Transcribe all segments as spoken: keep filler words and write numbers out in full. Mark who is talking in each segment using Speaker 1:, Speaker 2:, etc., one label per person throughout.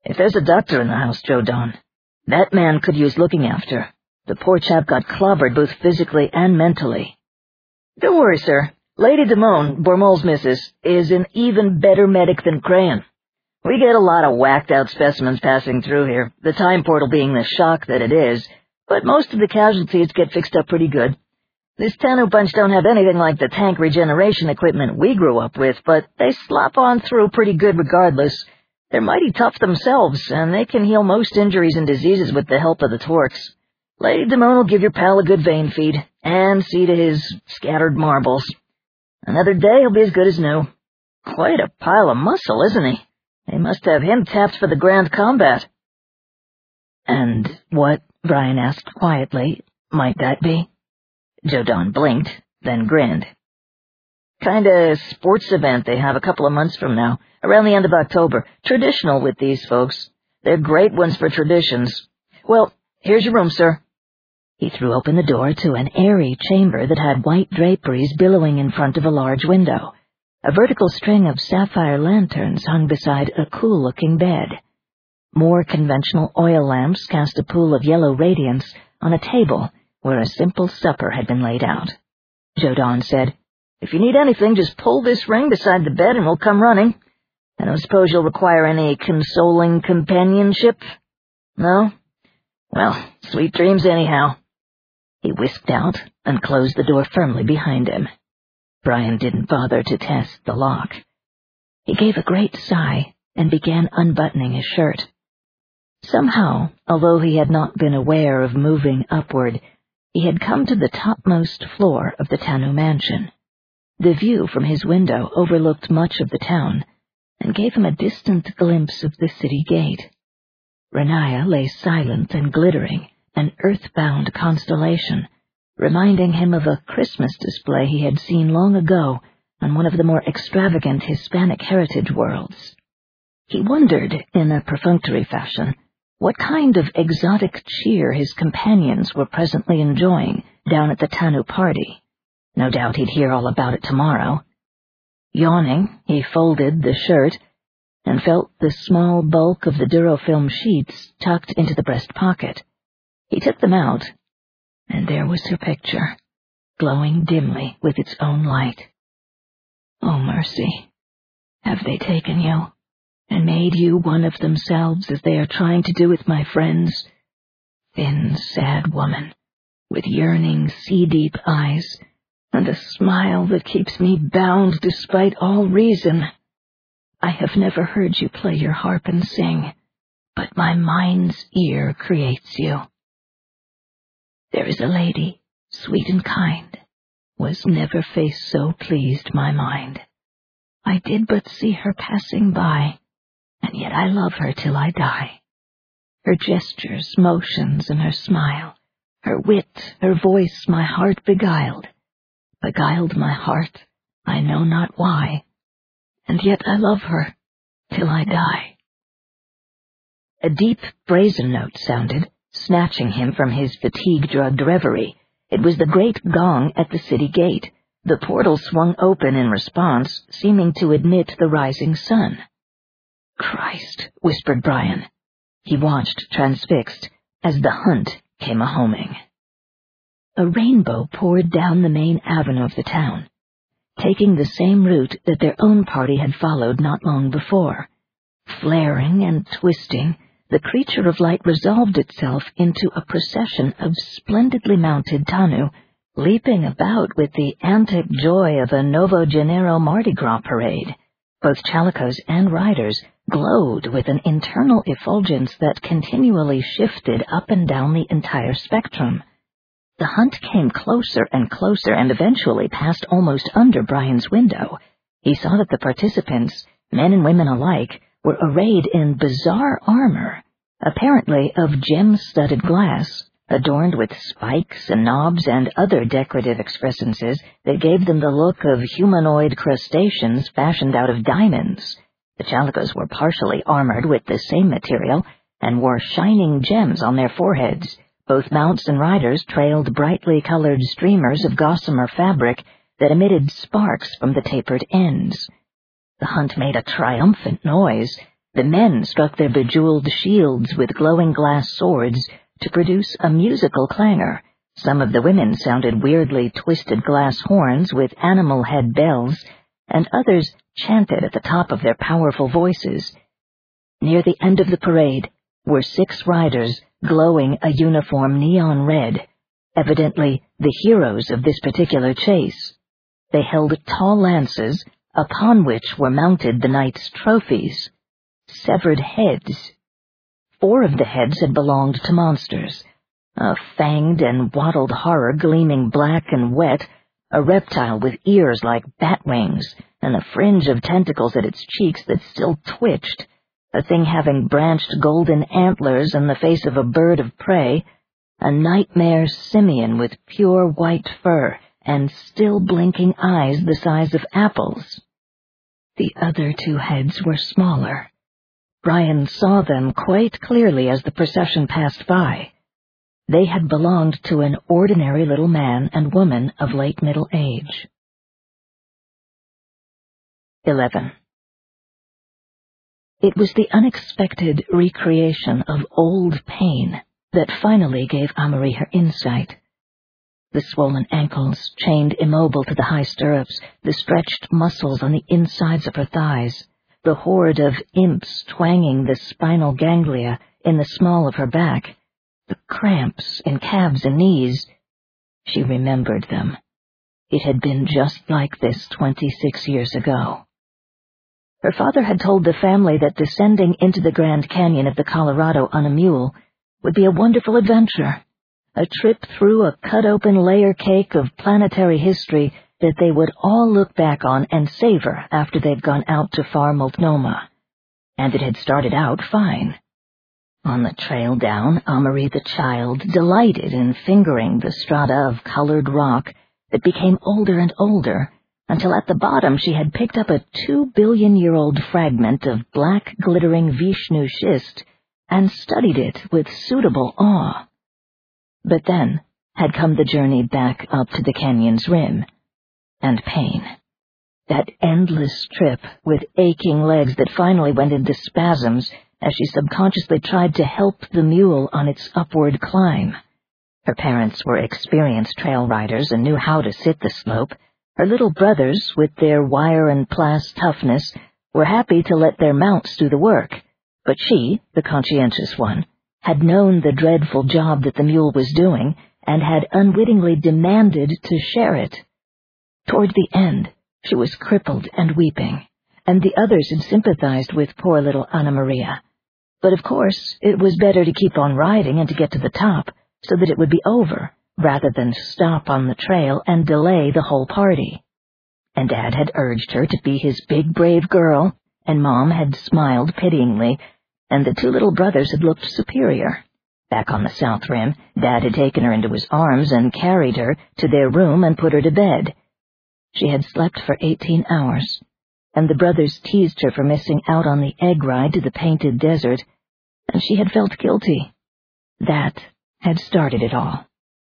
Speaker 1: If there's a doctor in the house, Joe Don, that man could use looking after. The poor chap got clobbered both physically and mentally. Don't worry, sir. Lady Damone, Bormol's missus, is an even better medic than Crayon. We get a lot of whacked-out specimens passing through here, the time portal being the shock that it is, but most of the casualties get fixed up pretty good. This Tanu bunch don't have anything like the tank regeneration equipment we grew up with, but they slop on through pretty good regardless. They're mighty tough themselves, and they can heal most injuries and diseases with the help of the Torques. Lady Damone will give your pal a good vein feed, and see to his scattered marbles. Another day he'll be as good as new. Quite a pile of muscle, isn't he? They must have him tapped for the grand combat. And what, Brian asked quietly, might that be? Joe Don blinked, then grinned. Kinda sports event they have a couple of months from now, around the end of October. Traditional with these folks. They're great ones for traditions. Well, here's your room, sir. He threw open the door to an airy chamber that had white draperies billowing in front of a large window. A vertical string of sapphire lanterns hung beside a cool-looking bed. More conventional oil lamps cast a pool of yellow radiance on a table where a simple supper had been laid out. Joe Don said, "If you need anything, just pull this ring beside the bed and we'll come running. I don't suppose you'll require any consoling companionship? No? Well, sweet dreams anyhow." He whisked out and closed the door firmly behind him. Brian didn't bother to test the lock. He gave a great sigh and began unbuttoning his shirt. Somehow, although he had not been aware of moving upward, he had come to the topmost floor of the Tanu mansion. The view from his window overlooked much of the town and gave him a distant glimpse of the city gate. Renaya lay silent and glittering, an earthbound constellation, reminding him of a Christmas display he had seen long ago on one of the more extravagant Hispanic heritage worlds. He wondered, in a perfunctory fashion, what kind of exotic cheer his companions were presently enjoying down at the Tanu party. No doubt he'd hear all about it tomorrow. Yawning, he folded the shirt and felt the small bulk of the Durofilm sheets tucked into the breast pocket. He took them out, and there was her picture, glowing dimly with its own light. Oh, mercy, have they taken you, and made you one of themselves as they are trying to do with my friends? Thin, sad woman, with yearning, sea-deep eyes, and a smile that keeps me bound despite all reason. I have never heard you play your harp and sing, but my mind's ear creates you. There is a lady, sweet and kind, was never face so pleased my mind. I did but see her passing by, and yet I love her till I die. Her gestures, motions, and her smile, her wit, her voice, my heart beguiled. Beguiled my heart, I know not why, and yet I love her till I die. A deep, brazen note sounded, snatching him from his fatigue-drugged reverie. It was the great gong at the city gate. The portal swung open in response, seeming to admit the rising sun. "Christ," whispered Brian. He watched, transfixed, as the hunt came a-homing. A rainbow poured down the main avenue of the town, taking the same route that their own party had followed not long before. Flaring and twisting, the creature of light resolved itself into a procession of splendidly mounted Tanu, leaping about with the antic joy of a Novo Janeiro Mardi Gras parade. Both chalicos and riders glowed with an internal effulgence that continually shifted up and down the entire spectrum. The hunt came closer and closer and eventually passed almost under Brian's window. He saw that the participants, men and women alike, were arrayed in bizarre armor, apparently of gem-studded glass, adorned with spikes and knobs and other decorative excrescences that gave them the look of humanoid crustaceans fashioned out of diamonds. The chalicos were partially armored with the same material and wore shining gems on their foreheads. Both mounts and riders trailed brightly colored streamers of gossamer fabric that emitted sparks from the tapered ends. The hunt made a triumphant noise, The men struck their bejeweled shields with glowing glass swords to produce a musical clangor. Some of the women sounded weirdly twisted glass horns with animal head bells, and others chanted at the top of their powerful voices. Near the end of the parade were six riders glowing a uniform neon red, evidently the heroes of this particular chase. They held tall lances, upon which were mounted the knight's trophies, severed heads. Four of the heads had belonged to monsters, a fanged and wattled horror gleaming black and wet, a reptile with ears like bat wings, and a fringe of tentacles at its cheeks that still twitched, a thing having branched golden antlers and the face of a bird of prey, a nightmare simian with pure white fur and still blinking eyes the size of apples. The other two heads were smaller. Brian saw them quite clearly as the procession passed by. They had belonged to an ordinary little man and woman of late middle age. Eleven. It was the unexpected recreation of old pain that finally gave Amory her insight. The swollen ankles, chained immobile to the high stirrups, the stretched muscles on the insides of her thighs, the horde of imps twanging the spinal ganglia in the small of her back, the cramps in calves and knees. She remembered them. It had been just like this twenty-six years ago. Her father had told the family that descending into the Grand Canyon of the Colorado on a mule would be a wonderful adventure, a trip through a cut-open layer cake of planetary history that they would all look back on and savor after they'd gone out to far Multnomah. And it had started out fine. On the trail down, Amory the child delighted in fingering the strata of colored rock that became older and older, until at the bottom she had picked up a two-billion-year-old fragment of black glittering Vishnu schist and studied it with suitable awe. But then had come the journey back up to the canyon's rim, and pain. That endless trip with aching legs that finally went into spasms as she subconsciously tried to help the mule on its upward climb. Her parents were experienced trail riders and knew how to sit the slope. Her little brothers, with their wire and plass toughness, were happy to let their mounts do the work, but she, the conscientious one, had known the dreadful job that the mule was doing and had unwittingly demanded to share it. Toward the end, she was crippled and weeping, and the others had sympathized with poor little Anna Maria. But of course, it was better to keep on riding and to get to the top, so that it would be over, rather than stop on the trail and delay the whole party. And Dad had urged her to be his big, brave girl, and Mom had smiled pityingly, and the two little brothers had looked superior. Back on the South Rim, Dad had taken her into his arms and carried her to their room and put her to bed. She had slept for eighteen hours, and the brothers teased her for missing out on the egg ride to the Painted Desert, and she had felt guilty. That had started it all.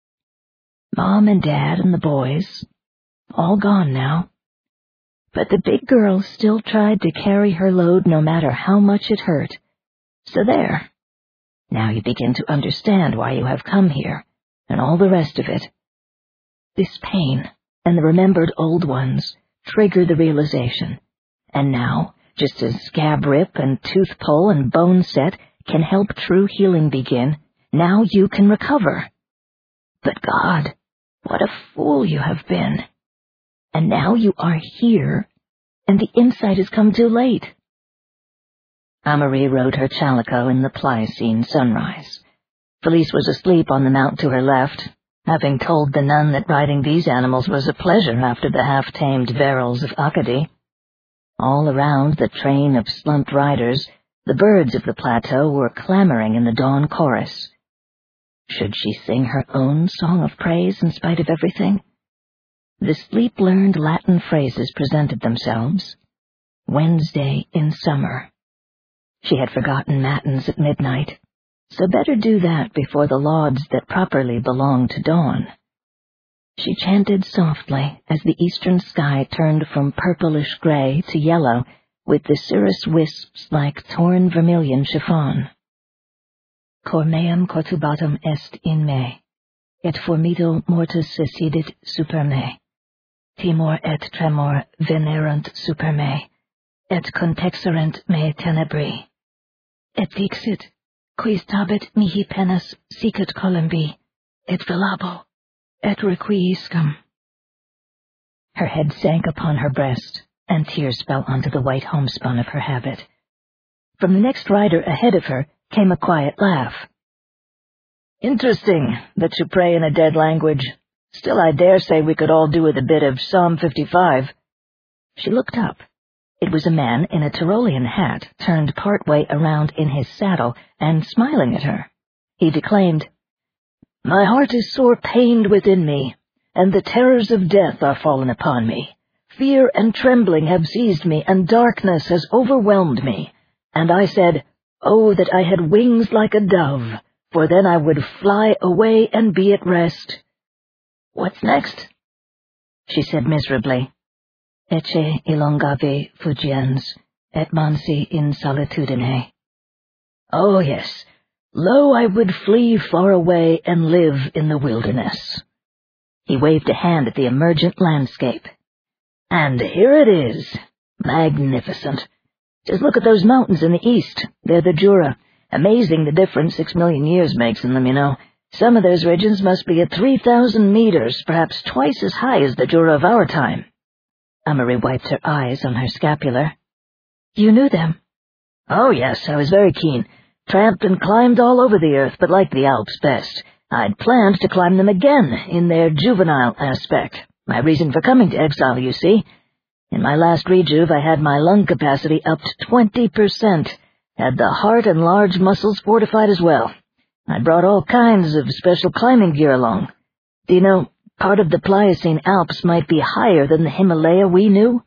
Speaker 1: Mom and Dad and the boys, all gone now. But the big girl still tried to carry her load no matter how much it hurt. So there. Now you begin to understand why you have come here, and all the rest of it. This pain and the remembered old ones trigger the realization, and now, just as scab rip and tooth pull and bone set can help true healing begin, now you can recover. But God, what a fool you have been. And now you are here, and the insight has come too late. Amory rode her chalico in the Pliocene sunrise. Felice was asleep on the mount to her left, having told the nun that riding these animals was a pleasure after the half-tamed verils of Acadie. All around the train of slumped riders, the birds of the plateau were clamoring in the dawn chorus. Should she sing her own song of praise in spite of everything? The sleep-learned Latin phrases presented themselves. Wednesday in summer. She had forgotten matins at midnight, so better do that before the lauds that properly belong to dawn. She chanted softly as the eastern sky turned from purplish gray to yellow with the cirrus wisps like torn vermilion chiffon. Cor meum cotubatum est in me, et formido mortis secidit super me. Timor et tremor venerunt super me, et contexerent me tenebri. Et dixit, quis tabet mihi pennas sicut columbi, et velabo, et requiescam. Her head sank upon her breast, and tears fell onto the white homespun of her habit. From the next rider ahead of her came a quiet laugh. Interesting that you pray in a dead language. Still, I dare say we could all do with a bit of Psalm fifty-five. She looked up. It was a man in a Tyrolean hat, turned part way around in his saddle, and smiling at her. He declaimed, "My heart is sore pained within me, and the terrors of death are fallen upon me. Fear and trembling have seized me, and darkness has overwhelmed me. And I said, Oh, that I had wings like a dove, for then I would fly away and be at rest." "What's next?" she said miserably. "Ecce elongavi fugiens, et mansi in solitudine." "Oh, yes. Lo, I would flee far away and live in the wilderness." He waved a hand at the emergent landscape. "And here it is. Magnificent. Just look at those mountains in the east. They're the Jura. Amazing the difference six million years makes in them, you know. Some of those regions must be at three thousand meters, perhaps twice as high as the Jura of our time." Amory wiped her eyes on her scapular. "You knew them?" "Oh, yes, I was very keen. Tramped and climbed all over the earth, but liked the Alps best. I'd planned to climb them again, in their juvenile aspect. My reason for coming to exile, you see. In my last rejuve, I had my lung capacity up to twenty percent, had the heart and large muscles fortified as well. I brought all kinds of special climbing gear along. Do you know, part of the Pliocene Alps might be higher than the Himalaya we knew?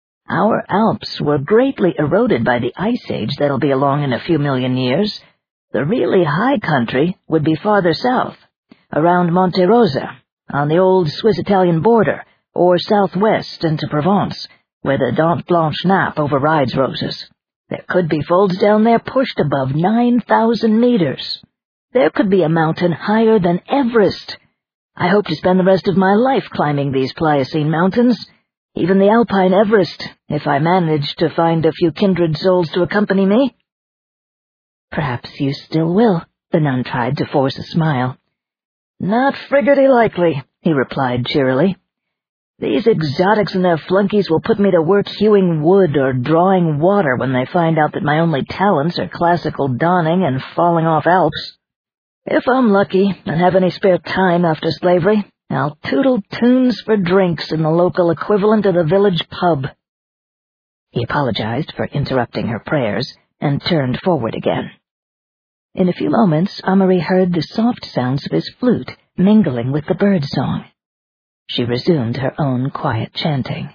Speaker 1: Our Alps were greatly eroded by the Ice Age that'll be along in a few million years. The really high country would be farther south, around Monte Rosa, on the old Swiss-Italian border, or southwest into Provence, where the Dent Blanche Nappe overrides Roses. There could be folds down there pushed above nine thousand meters. There could be a mountain higher than Everest. I hope to spend the rest of my life climbing these Pliocene mountains, even the Alpine Everest, if I manage to find a few kindred souls to accompany me." "Perhaps you still will," the nun tried to force a smile. "Not friggerty likely," he replied cheerily. "These exotics and their flunkies will put me to work hewing wood or drawing water when they find out that my only talents are classical donning and falling off Alps. If I'm lucky and have any spare time after slavery, I'll tootle tunes for drinks in the local equivalent of the village pub." He apologized for interrupting her prayers and turned forward again. In a few moments, Amory heard the soft sounds of his flute mingling with the bird song. She resumed her own quiet chanting.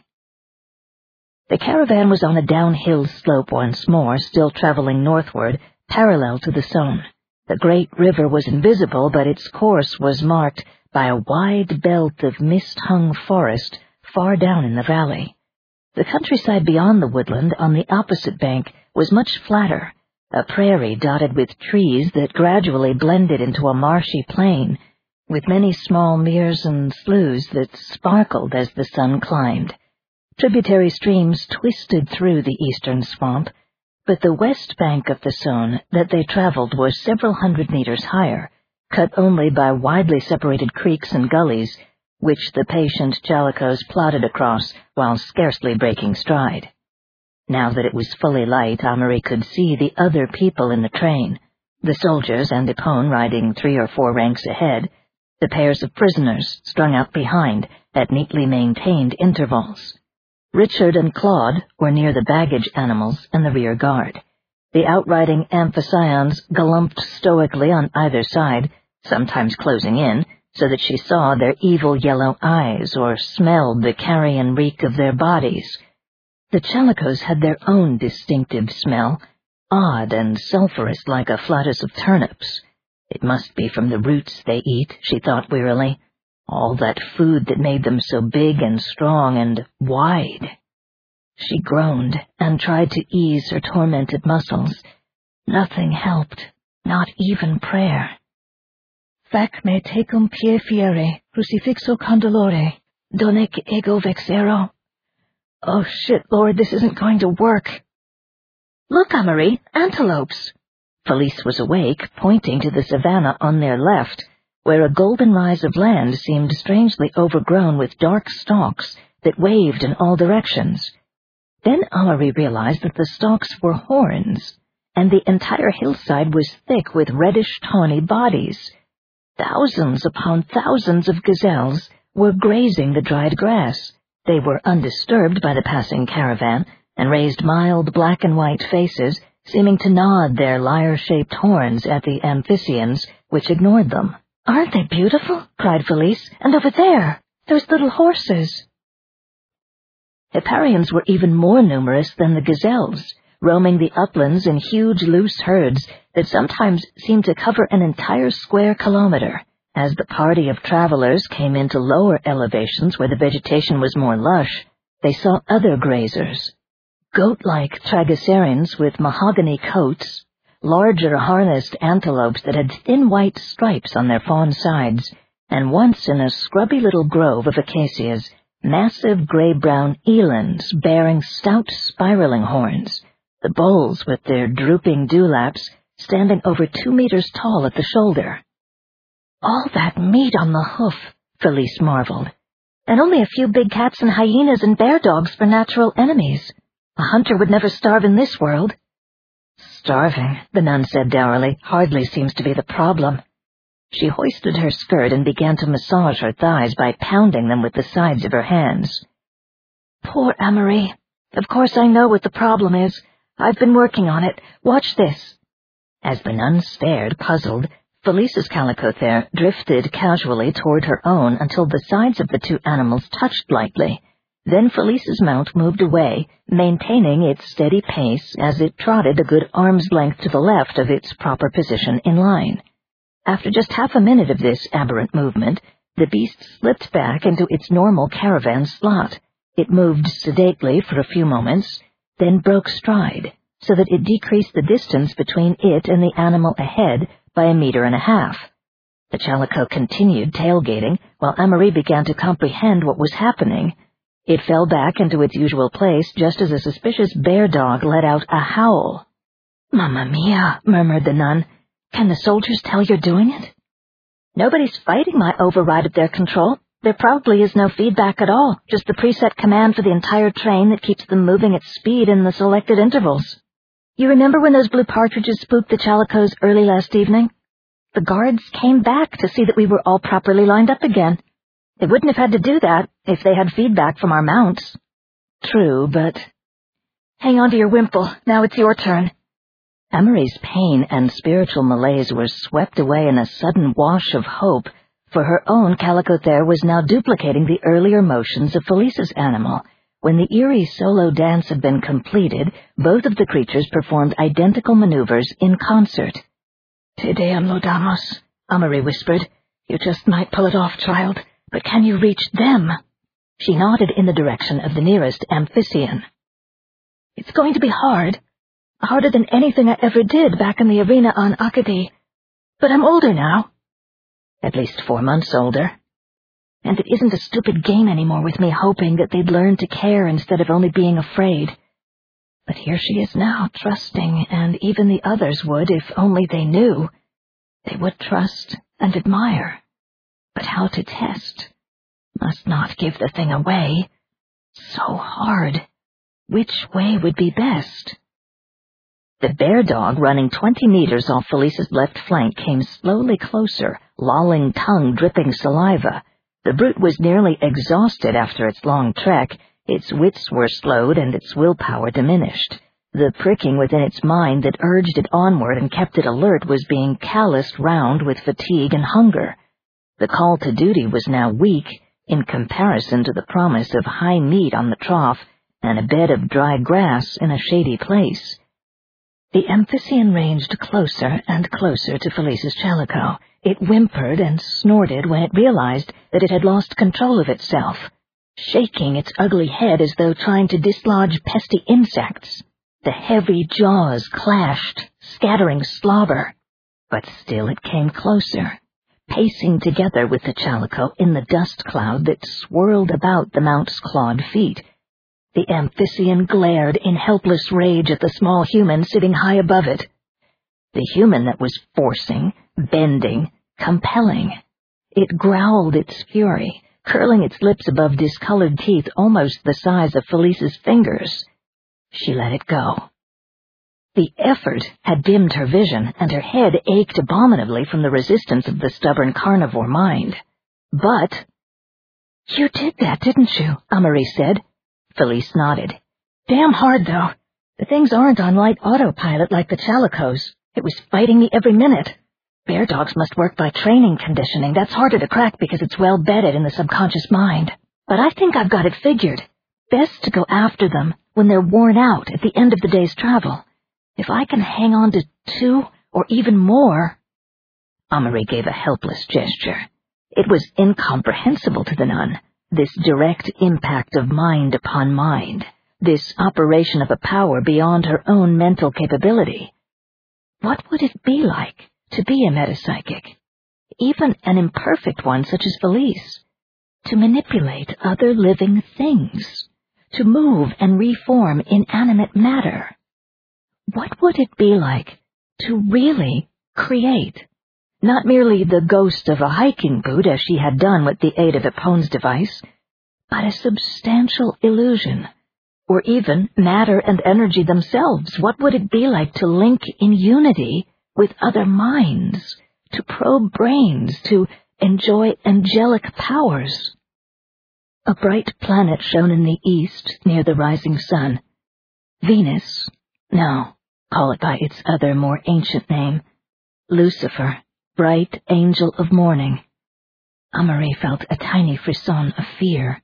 Speaker 1: The caravan was on a downhill slope once more, still traveling northward, parallel to the Saône. The great river was invisible, but its course was marked by a wide belt of mist-hung forest far down in the valley. The countryside beyond the woodland on the opposite bank was much flatter, a prairie dotted with trees that gradually blended into a marshy plain, with many small meres and sloughs that sparkled as the sun climbed. Tributary streams twisted through the eastern swamp, but the west bank of the Saône that they traveled was several hundred meters higher, cut only by widely separated creeks and gullies, which the patient Chalicos plodded across while scarcely breaking stride. Now that it was fully light, Amory could see the other people in the train, the soldiers and Ipone riding three or four ranks ahead, the pairs of prisoners strung out behind at neatly maintained intervals. Richard and Claude were near the baggage animals and the rear guard. The outriding Amphicyons galumped stoically on either side, sometimes closing in, so that she saw their evil yellow eyes or smelled the carrion reek of their bodies. The Chalicos had their own distinctive smell, odd and sulphurous like a flatus of turnips. It must be from the roots they eat, she thought wearily. All that food that made them so big and strong and wide. She groaned and tried to ease her tormented muscles. Nothing helped, not even prayer. Fac me tecum pie fiere, crucifixo condolore, donec ego vexero. Oh shit, Lord, this isn't going to work. Look, Amory, antelopes. Felice was awake, pointing to the savannah on their left, where a golden rise of land seemed strangely overgrown with dark stalks that waved in all directions. Then Amory realized that the stalks were horns, and the entire hillside was thick with reddish tawny bodies. Thousands upon thousands of gazelles were grazing the dried grass. They were undisturbed by the passing caravan, and raised mild black and white faces, seeming to nod their lyre-shaped horns at the Amphissians, which ignored them. "Aren't they beautiful?" cried Felice. "And over there, those little horses." Hipparions were even more numerous than the gazelles, roaming the uplands in huge loose herds that sometimes seemed to cover an entire square kilometer. As the party of travelers came into lower elevations where the vegetation was more lush, they saw other grazers. Goat-like tragacerins with mahogany coats, larger harnessed antelopes that had thin white stripes on their fawn sides, and once in a scrubby little grove of acacias, massive gray-brown elands bearing stout spiraling horns, the bulls with their drooping dewlaps standing over two meters tall at the shoulder. "All that meat on the hoof," Felice marveled, "and only a few big cats and hyenas and bear dogs for natural enemies. A hunter would never starve in this world." "Starving," the nun said dourly, "hardly seems to be the problem." She hoisted her skirt and began to massage her thighs by pounding them with the sides of her hands. "Poor Amory. Of course I know what the problem is. I've been working on it. Watch this." As the nun stared, puzzled, Felice's calico there drifted casually toward her own until the sides of the two animals touched lightly. Then Felice's mount moved away, maintaining its steady pace as it trotted a good arm's length to the left of its proper position in line. After just half a minute of this aberrant movement, the beast slipped back into its normal caravan slot. It moved sedately for a few moments, then broke stride, so that it decreased the distance between it and the animal ahead by a meter and a half. The chalico continued tailgating, while Amory began to comprehend what was happening. It fell back into its usual place just as a suspicious bear dog let out a howl. "Mamma mia," murmured the nun. "Can the soldiers tell you're doing it?" "Nobody's fighting my override of their control. There probably is no feedback at all, just the preset command for the entire train that keeps them moving at speed in the selected intervals. You remember when those blue partridges spooked the chalicos early last evening? The guards came back to see that we were all properly lined up again. They wouldn't have had to do that if they had feedback from our mounts." "True, but—" "Hang on to your wimple. Now it's your turn." Amory's pain and spiritual malaise were swept away in a sudden wash of hope, for her own calico there was now duplicating the earlier motions of Felice's animal. When the eerie solo dance had been completed, both of the creatures performed identical maneuvers in concert. "Te Deum laudamus," Amory whispered. "You just might pull it off, child. But can you reach them?" She nodded in the direction of the nearest Amphissian. "It's going to be hard. Harder than anything I ever did back in the arena on Acadie. But I'm older now." "At least four months older." "And it isn't a stupid game anymore with me hoping that they'd learn to care instead of only being afraid. But here she is now, trusting, and even the others would if only they knew. They would trust and admire. But how to test? Must not give the thing away. So hard. Which way would be best?" The bear dog, running twenty meters off Felice's left flank, came slowly closer, lolling tongue dripping saliva. The brute was nearly exhausted after its long trek. Its wits were slowed and its willpower diminished. The pricking within its mind that urged it onward and kept it alert was being calloused round with fatigue and hunger. The call to duty was now weak in comparison to the promise of high meat on the trough and a bed of dry grass in a shady place. The Amphissian ranged closer and closer to Felice's chalico. It whimpered and snorted when it realized that it had lost control of itself. shaking its ugly head as though trying to dislodge pesky insects. The heavy jaws clashed, scattering slobber, but still it came closer, pacing together with the Chalico in the dust cloud that swirled about the mount's clawed feet. The Amphibian glared in helpless rage at the small human sitting high above it. The human that was forcing, bending, compelling. It growled its fury, curling its lips above discolored teeth almost the size of Felice's fingers. She let it go. The effort had dimmed her vision, and her head ached abominably from the resistance of the stubborn carnivore mind. But— "You did that, didn't you?" Amory said. Felice nodded. "Damn hard, though. The things aren't on light autopilot like the Chalicos. It was fighting me every minute. Bear dogs must work by training conditioning. That's harder to crack because it's well bedded in the subconscious mind. But I think I've got it figured. Best to go after them when they're worn out at the end of the day's travel. If I can hang on to two or even more—" Amory gave a helpless gesture. It was incomprehensible to the nun, this direct impact of mind upon mind, this operation of a power beyond her own mental capability. What would it be like to be a metapsychic, even an imperfect one such as Felice, to manipulate other living things, to move and reform inanimate matter? What would it be like to really create, not merely the ghost of a hiking boot as she had done with the aid of the Pons device, but a substantial illusion, or even matter and energy themselves? What would it be like to link in unity with other minds, to probe brains, to enjoy angelic powers? A bright planet shone in the east near the rising sun. Venus? No, call it by its other, more ancient name. Lucifer, bright angel of morning. Amory felt a tiny frisson of fear.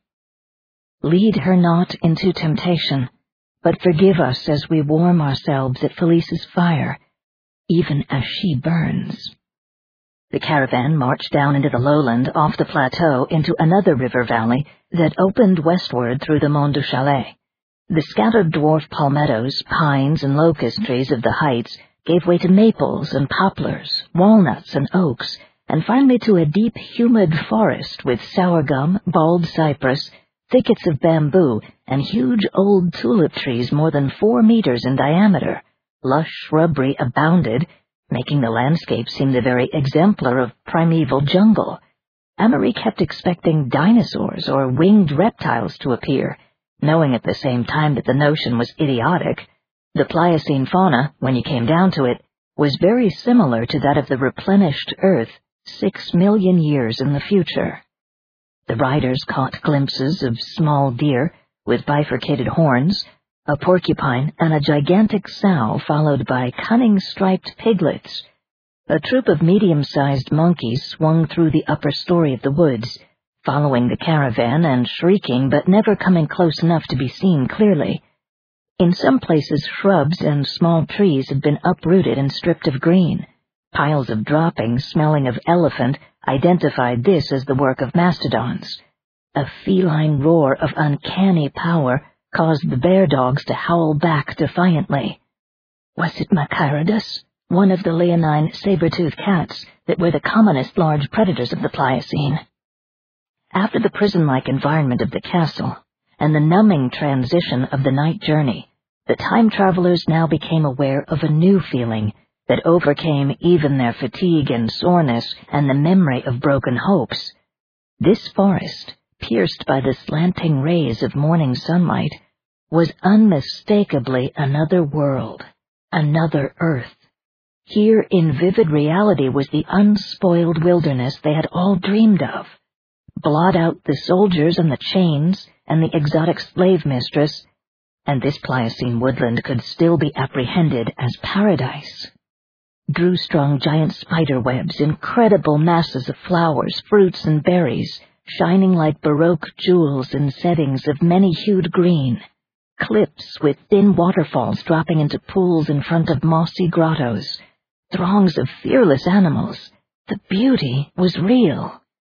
Speaker 1: Lead her not into temptation, but forgive us as we warm ourselves at Felice's fire, even as she burns. The caravan marched down into the lowland off the plateau into another river valley that opened westward through the Mont du Chalet. The scattered dwarf palmettos, pines, and locust trees of the heights gave way to maples and poplars, walnuts and oaks, and finally to a deep, humid forest with sour gum, bald cypress, thickets of bamboo, and huge old tulip trees more than four meters in diameter. Lush shrubbery abounded, making the landscape seem the very exemplar of primeval jungle. Amory kept expecting dinosaurs or winged reptiles to appear, knowing at the same time that the notion was idiotic. The Pliocene fauna, when you came down to it, was very similar to that of the replenished Earth six million years in the future. The riders caught glimpses of small deer with bifurcated horns, a porcupine, and a gigantic sow followed by cunning striped piglets. A troop of medium-sized monkeys swung through the upper story of the woods, following the caravan and shrieking but never coming close enough to be seen clearly. In some places shrubs and small trees had been uprooted and stripped of green. Piles of droppings smelling of elephant identified this as the work of mastodons. A feline roar of uncanny power caused the bear dogs to howl back defiantly. Was it Machairodus, one of the leonine saber-toothed cats that were the commonest large predators of the Pliocene? After the prison-like environment of the castle and the numbing transition of the night journey, the time travelers now became aware of a new feeling that overcame even their fatigue and soreness and the memory of broken hopes. This forest, pierced by the slanting rays of morning sunlight, was unmistakably another world, another Earth. Here in vivid reality was the unspoiled wilderness they had all dreamed of. Blot out the soldiers and the chains and the exotic slave mistress, and this Pliocene woodland could still be apprehended as paradise. Drew-strung giant spider webs, incredible masses of flowers, fruits, and berries, shining like Baroque jewels in settings of many-hued green, cliffs with thin waterfalls dropping into pools in front of mossy grottos, throngs of fearless animals. The beauty was real.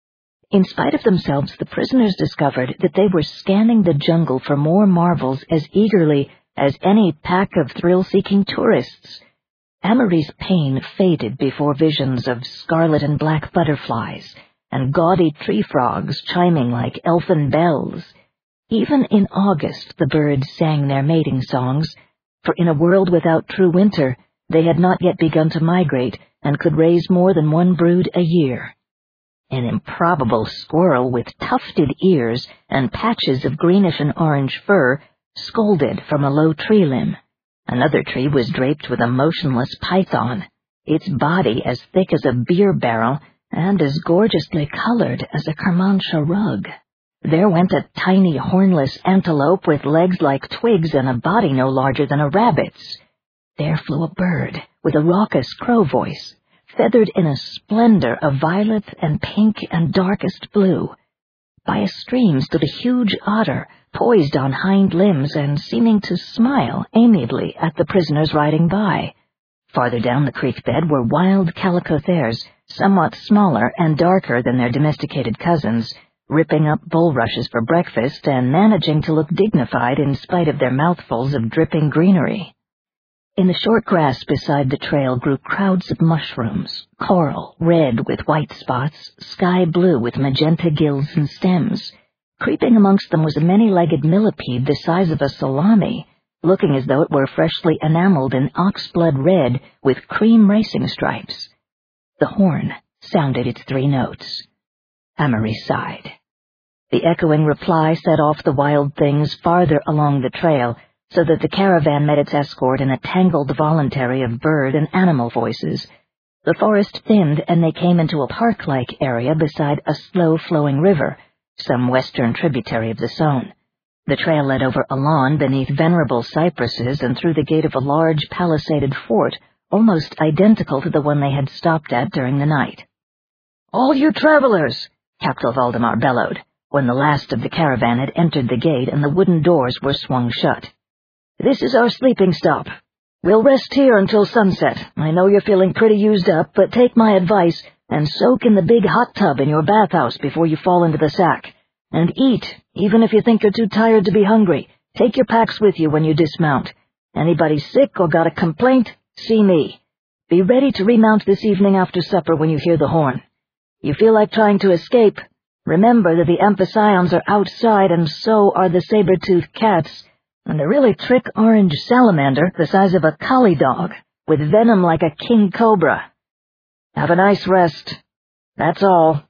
Speaker 1: In spite of themselves, the prisoners discovered that they were scanning the jungle for more marvels as eagerly as any pack of thrill-seeking tourists. Amory's pain faded before visions of scarlet and black butterflies and gaudy tree frogs chiming like elfin bells. Even in August the birds sang their mating songs, for in a world without true winter they had not yet begun to migrate and could raise more than one brood a year. An improbable squirrel with tufted ears and patches of greenish and orange fur scolded from a low tree limb. Another tree was draped with a motionless python, its body as thick as a beer barrel and as gorgeously colored as a Kermanshah rug. There went a tiny hornless antelope with legs like twigs and a body no larger than a rabbit's. There flew a bird with a raucous crow voice, feathered in a splendor of violet and pink and darkest blue. By a stream stood a huge otter, poised on hind limbs and seeming to smile amiably at the prisoners riding by. Farther down the creek bed were wild calico hares, somewhat smaller and darker than their domesticated cousins, ripping up bulrushes for breakfast and managing to look dignified in spite of their mouthfuls of dripping greenery. In the short grass beside the trail grew crowds of mushrooms, coral, red with white spots, sky blue with magenta gills and stems. Creeping amongst them was a many-legged millipede the size of a salami, looking as though it were freshly enameled in oxblood red with cream racing stripes. The horn sounded its three notes. Amory sighed. The echoing reply set off the wild things farther along the trail, so that the caravan met its escort in a tangled voluntary of bird and animal voices. The forest thinned, and they came into a park-like area beside a slow-flowing river, some western tributary of the Saône. The trail led over a lawn beneath venerable cypresses and through the gate of a large palisaded fort, almost identical to the one they had stopped at during the night. "All you travelers!" Captain Valdemar bellowed, when the last of the caravan had entered the gate and the wooden doors were swung shut. "This is our sleeping stop. We'll rest here until sunset. I know you're feeling pretty used up, but take my advice and soak in the big hot tub in your bathhouse before you fall into the sack. And eat, even if you think you're too tired to be hungry. Take your packs with you when you dismount. Anybody sick or got a complaint, see me. Be ready to remount this evening after supper when you hear the horn. You feel like trying to escape? Remember that the amphicyons are outside and so are the saber-toothed cats, and a really trick orange salamander the size of a collie dog, with venom like a king cobra. Have a nice rest. That's all."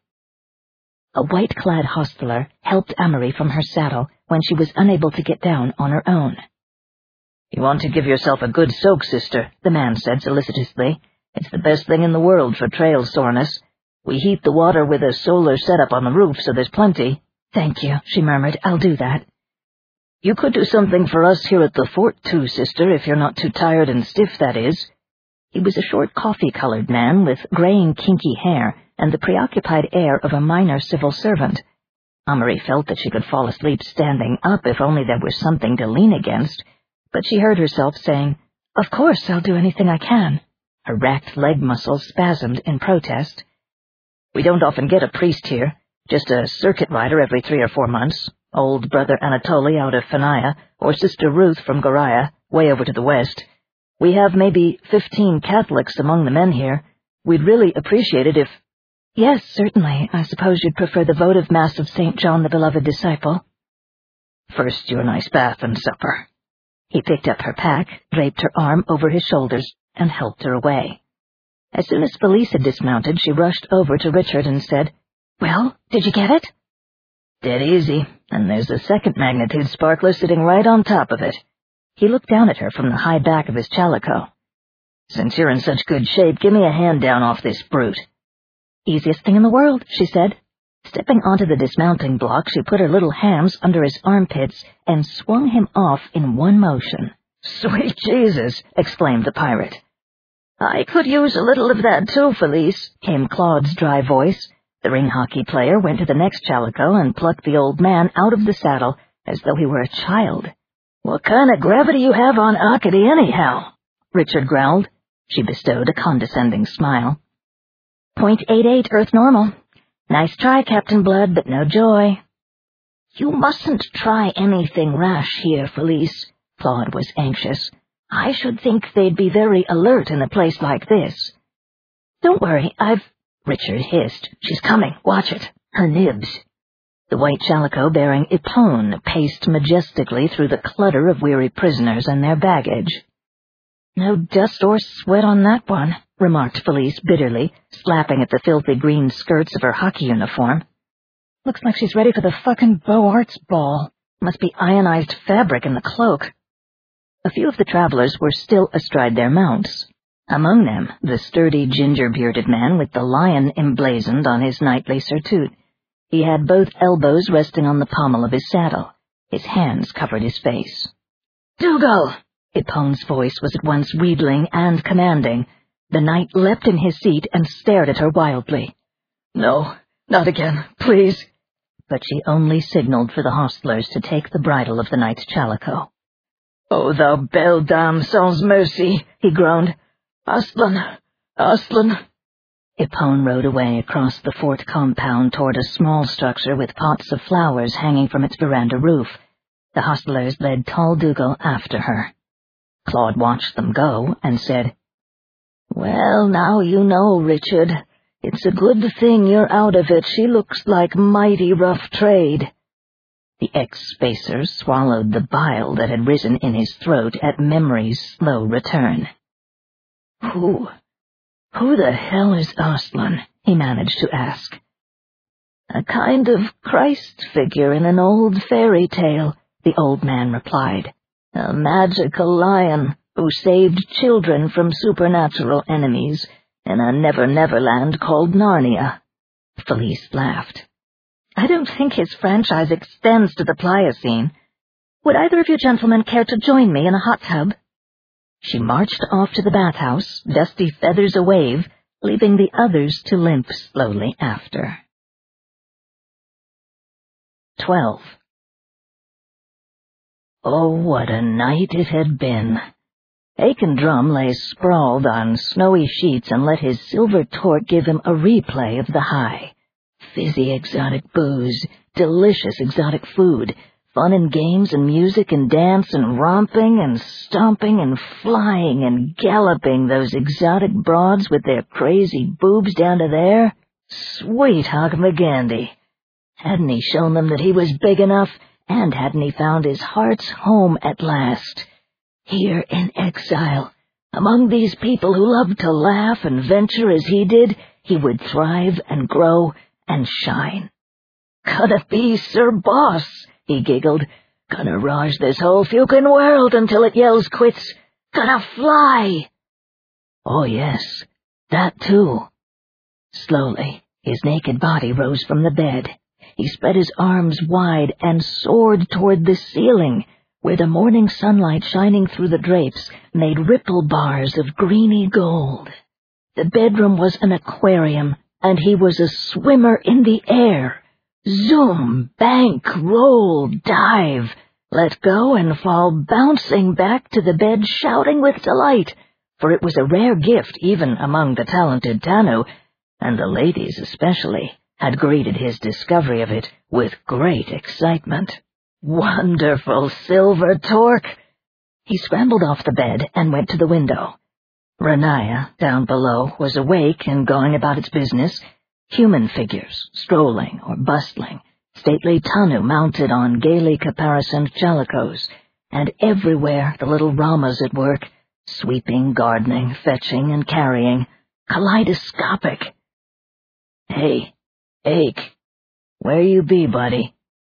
Speaker 1: A white-clad hostler helped Amory from her saddle when she was unable to get down on her own. "You want to give yourself a good soak, sister," the man said solicitously. "It's the best thing in the world for trail soreness. We heat the water with a solar setup on the roof, so there's plenty." "Thank you," she murmured. "I'll do that." "You could do something for us here at the fort, too, sister, if you're not too tired and stiff, that is." He was a short coffee-colored man with graying kinky hair and the preoccupied air of a minor civil servant. Amory felt that she could fall asleep standing up if only there was something to lean against, but she heard herself saying, "Of course, I'll do anything I can." Her racked leg muscles spasmed in protest. "We don't often get a priest here, just a circuit rider every three or four months, old Brother Anatoly out of Fanaya, or Sister Ruth from Goraya, way over to the west. We have maybe fifteen Catholics among the men here. We'd really appreciate it if—" "Yes, certainly. I suppose you'd prefer the votive Mass of Saint John the Beloved Disciple." "First your nice bath and supper." He picked up her pack, draped her arm over his shoulders, and helped her away. As soon as Felice had dismounted, she rushed over to Richard and said, "Well, did you get it?" "Dead easy, and there's a second magnitude sparkler sitting right on top of it." He looked down at her from the high back of his chalico. "Since you're in such good shape, give me a hand down off this brute." "Easiest thing in the world," she said. Stepping onto the dismounting block, she put her little hands under his armpits and swung him off in one motion. "Sweet Jesus!" exclaimed the pirate. "I could use a little of that too, Felice," came Claude's dry voice. The ring hockey player went to the next chalico and plucked the old man out of the saddle as though he were a child. "What kind of gravity you have on Acadie, anyhow?" Richard growled. She bestowed a condescending smile. Point eight eight Earth normal. Nice try, Captain Blood, but no joy. You mustn't try anything rash here, Felice. Claude was anxious. I should think they'd be very alert in a place like this. Don't worry, I've... Richard hissed. She's coming. Watch it. Her nibs. The white chalico bearing Ippon paced majestically through the clutter of weary prisoners and their baggage. No dust or sweat on that one, remarked Felice bitterly, slapping at the filthy green skirts of her hockey uniform. Looks like she's ready for the fucking Beaux Arts ball. Must be ionized fabric in the cloak. A few of the travelers were still astride their mounts. Among them, the sturdy ginger-bearded man with the lion emblazoned on his knightly surtout. He had both elbows resting on the pommel of his saddle. His hands covered his face. "Dougal!" Ippon's voice was at once wheedling and commanding. The knight leapt in his seat and stared at her wildly. "No, not again, please." But she only signaled for the hostlers to take the bridle of the knight's chalico. "Oh, thou belle dame sans mercy," he groaned. "Aslan, Aslan." Ippon rode away across the fort compound toward a small structure with pots of flowers hanging from its veranda roof. The hostlers led tall Dougal after her. Claude watched them go and said, "Well, now you know, Richard. It's a good thing you're out of it. She looks like mighty rough trade." The ex-spacer swallowed the bile that had risen in his throat at memory's slow return. Who, who the hell is Aslan? He managed to ask. "A kind of Christ figure in an old fairy tale," the old man replied. "A magical lion who saved children from supernatural enemies in a never-never-land called Narnia." Felice laughed. "I don't think his franchise extends to the Pliocene. Would either of you gentlemen care to join me in a hot tub?" She marched off to the bathhouse, dusty feathers a-wave, leaving the others to limp slowly after. Twelve. Oh, what a night it had been. Aiken Drum lay sprawled on snowy sheets and let his silver torque give him a replay of the high. Fizzy exotic booze, delicious exotic food, fun and games and music and dance and romping and stomping and flying and galloping those exotic broads with their crazy boobs down to there. Sweet Hog McGandy! Hadn't he shown them that he was big enough, and hadn't he found his heart's home at last? Here in exile, among these people who loved to laugh and venture as he did, he would thrive and grow and shine. "Gonna be Sir Boss," he giggled. "Gonna raj this whole fucking world until it yells quits. Gonna fly!" Oh yes, that too. Slowly, his naked body rose from the bed. He spread his arms wide and soared toward the ceiling, where the morning sunlight shining through the drapes made ripple bars of greeny gold. The bedroom was an aquarium, and he was a swimmer in the air. Zoom, bank, roll, dive, let go and fall bouncing back to the bed shouting with delight, for it was a rare gift even among the talented Tanu, and the ladies especially had greeted his discovery of it with great excitement. Wonderful silver torque! He scrambled off the bed and went to the window. Renaya, down below, was awake and going about its business. Human figures, strolling or bustling, stately Tanu mounted on gaily caparisoned chalicos, and everywhere the little Ramas at work, sweeping, gardening, fetching, and carrying, kaleidoscopic. "Hey, Ake, where you be, buddy?"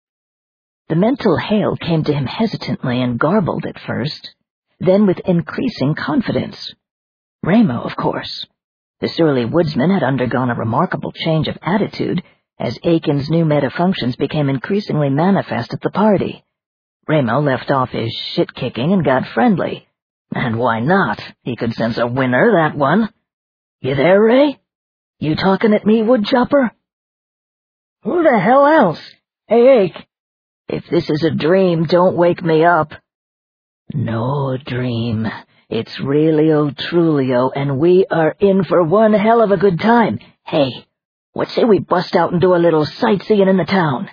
Speaker 1: The mental hail came to him hesitantly and garbled at first, then with increasing confidence. Ramo, of course. The surly woodsman had undergone a remarkable change of attitude as Aiken's new metafunctions became increasingly manifest at the party. Ramo left off his shit-kicking and got friendly. And why not? He could sense a winner, that one. "You there, Ray? You talking at me, woodchopper?" "Who the hell else? Hey, Ake. If this is a dream, don't wake me up." "No dream. It's realio trulio, and we are in for one hell of a good time. Hey, What say we bust out and do a little sightseeing in the town?"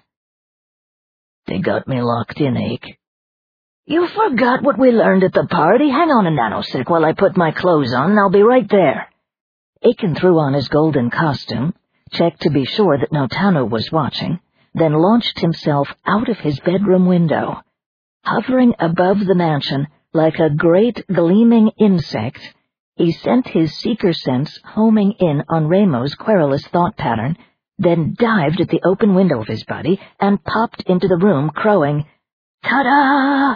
Speaker 1: "They got me locked in, Ake." "You forgot what we learned at the party. Hang on a nanosec while I put my clothes on, and I'll be right there." Aiken threw on his golden costume, checked to be sure that no Tanu was watching, then launched himself out of his bedroom window. Hovering above the mansion like a great gleaming insect, he sent his seeker sense homing in on Ramo's querulous thought pattern, then dived at the open window of his body and popped into the room, crowing, "Ta-da!"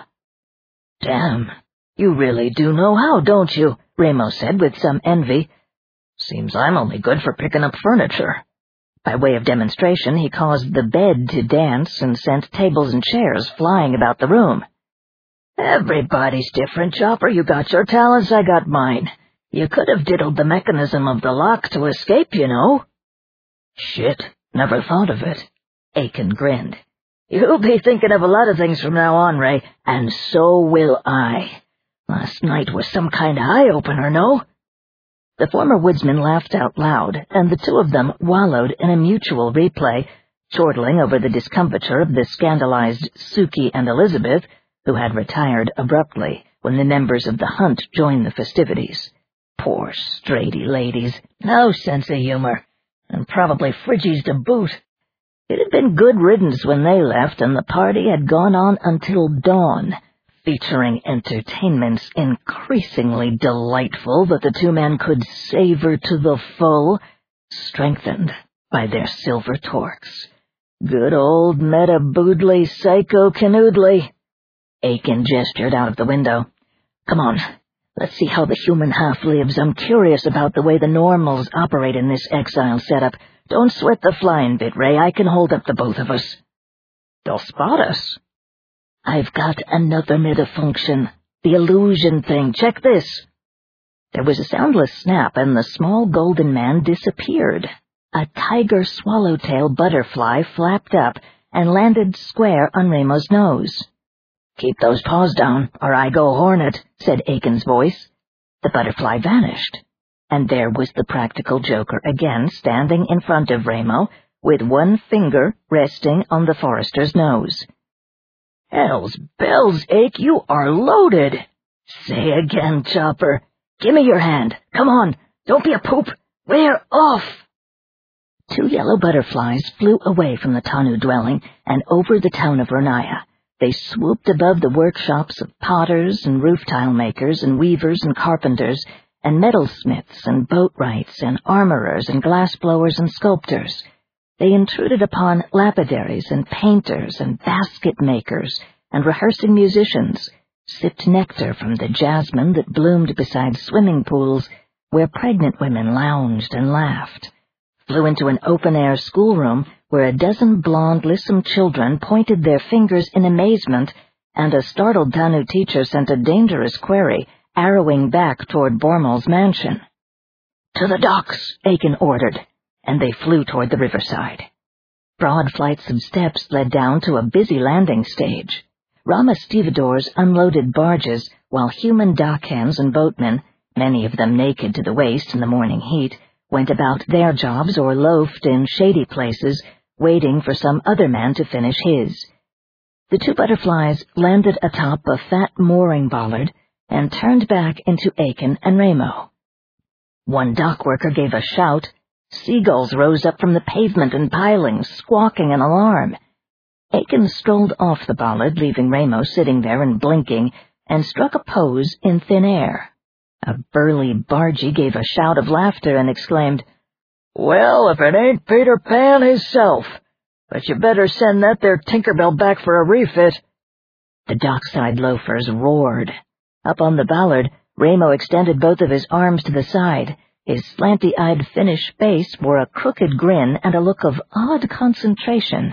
Speaker 1: "Damn, you really do know how, don't you?" Ramo said with some envy. "Seems I'm only good for picking up furniture." By way of demonstration, he caused the bed to dance and sent tables and chairs flying about the room. "Everybody's different, Chopper. You got your talents, I got mine. You could have diddled the mechanism of the lock to escape, you know." "Shit, never thought of it." Aiken grinned. "You'll be thinking of a lot of things from now on, Ray, and so will I. Last night was some kind of eye-opener, no?" The former woodsman laughed out loud, and the two of them wallowed in a mutual replay, chortling over the discomfiture of the scandalized Suki and Elizabeth, who had retired abruptly when the members of the hunt joined the festivities. Poor straighty ladies, no sense of humor, and probably fridgies to boot. It had been good riddance when they left, and the party had gone on until dawn, featuring entertainments increasingly delightful that the two men could savor to the full, strengthened by their silver torques. Good old meta-boodly psycho-canoodly. Aiken gestured out of the window. "Come on, let's see how the human half lives. I'm curious about the way the normals operate in this exile setup. Don't sweat the flying bit, Ray. I can hold up the both of us." "They'll spot us." "I've got another meta-function. The illusion thing. Check this." There was a soundless snap, and the small golden man disappeared. A tiger swallowtail butterfly flapped up and landed square on Ramo's nose. "Keep those paws down, or I go hornet," said Aiken's voice. The butterfly vanished, and there was the practical joker again standing in front of Ramo, with one finger resting on the forester's nose. "Hell's bells, Ake, you are loaded." "Say again, Chopper. Give me your hand. Come on, don't be a poop. We're off." Two yellow butterflies flew away from the Tanu dwelling and over the town of Ronaya. They swooped above the workshops of potters and roof-tile makers and weavers and carpenters and metalsmiths and boatwrights and armorers and glass-blowers and sculptors. They intruded upon lapidaries and painters and basket-makers and rehearsing musicians, sipped nectar from the jasmine that bloomed beside swimming pools where pregnant women lounged and laughed, flew into an open-air schoolroom where a dozen blonde, lissom children pointed their fingers in amazement, and a startled Tanu teacher sent a dangerous query, arrowing back toward Bormal's mansion. "To the docks," Aiken ordered, and they flew toward the riverside. Broad flights of steps led down to a busy landing stage. Rama stevedores unloaded barges, while human dockhands and boatmen, many of them naked to the waist in the morning heat, went about their jobs or loafed in shady places, waiting for some other man to finish his. The two butterflies landed atop a fat mooring bollard and turned back into Aiken and Ramo. One dock worker gave a shout. Seagulls rose up from the pavement and pilings, squawking an alarm. Aiken strolled off the bollard, leaving Ramo sitting there and blinking, and struck a pose in thin air. A burly bargee gave a shout of laughter and exclaimed, "Well, if it ain't Peter Pan hisself! But you better send that there Tinkerbell back for a refit." The dockside loafers roared. Up on the bollard, Ramo extended both of his arms to the side. His slanty-eyed Finnish face wore a crooked grin and a look of odd concentration.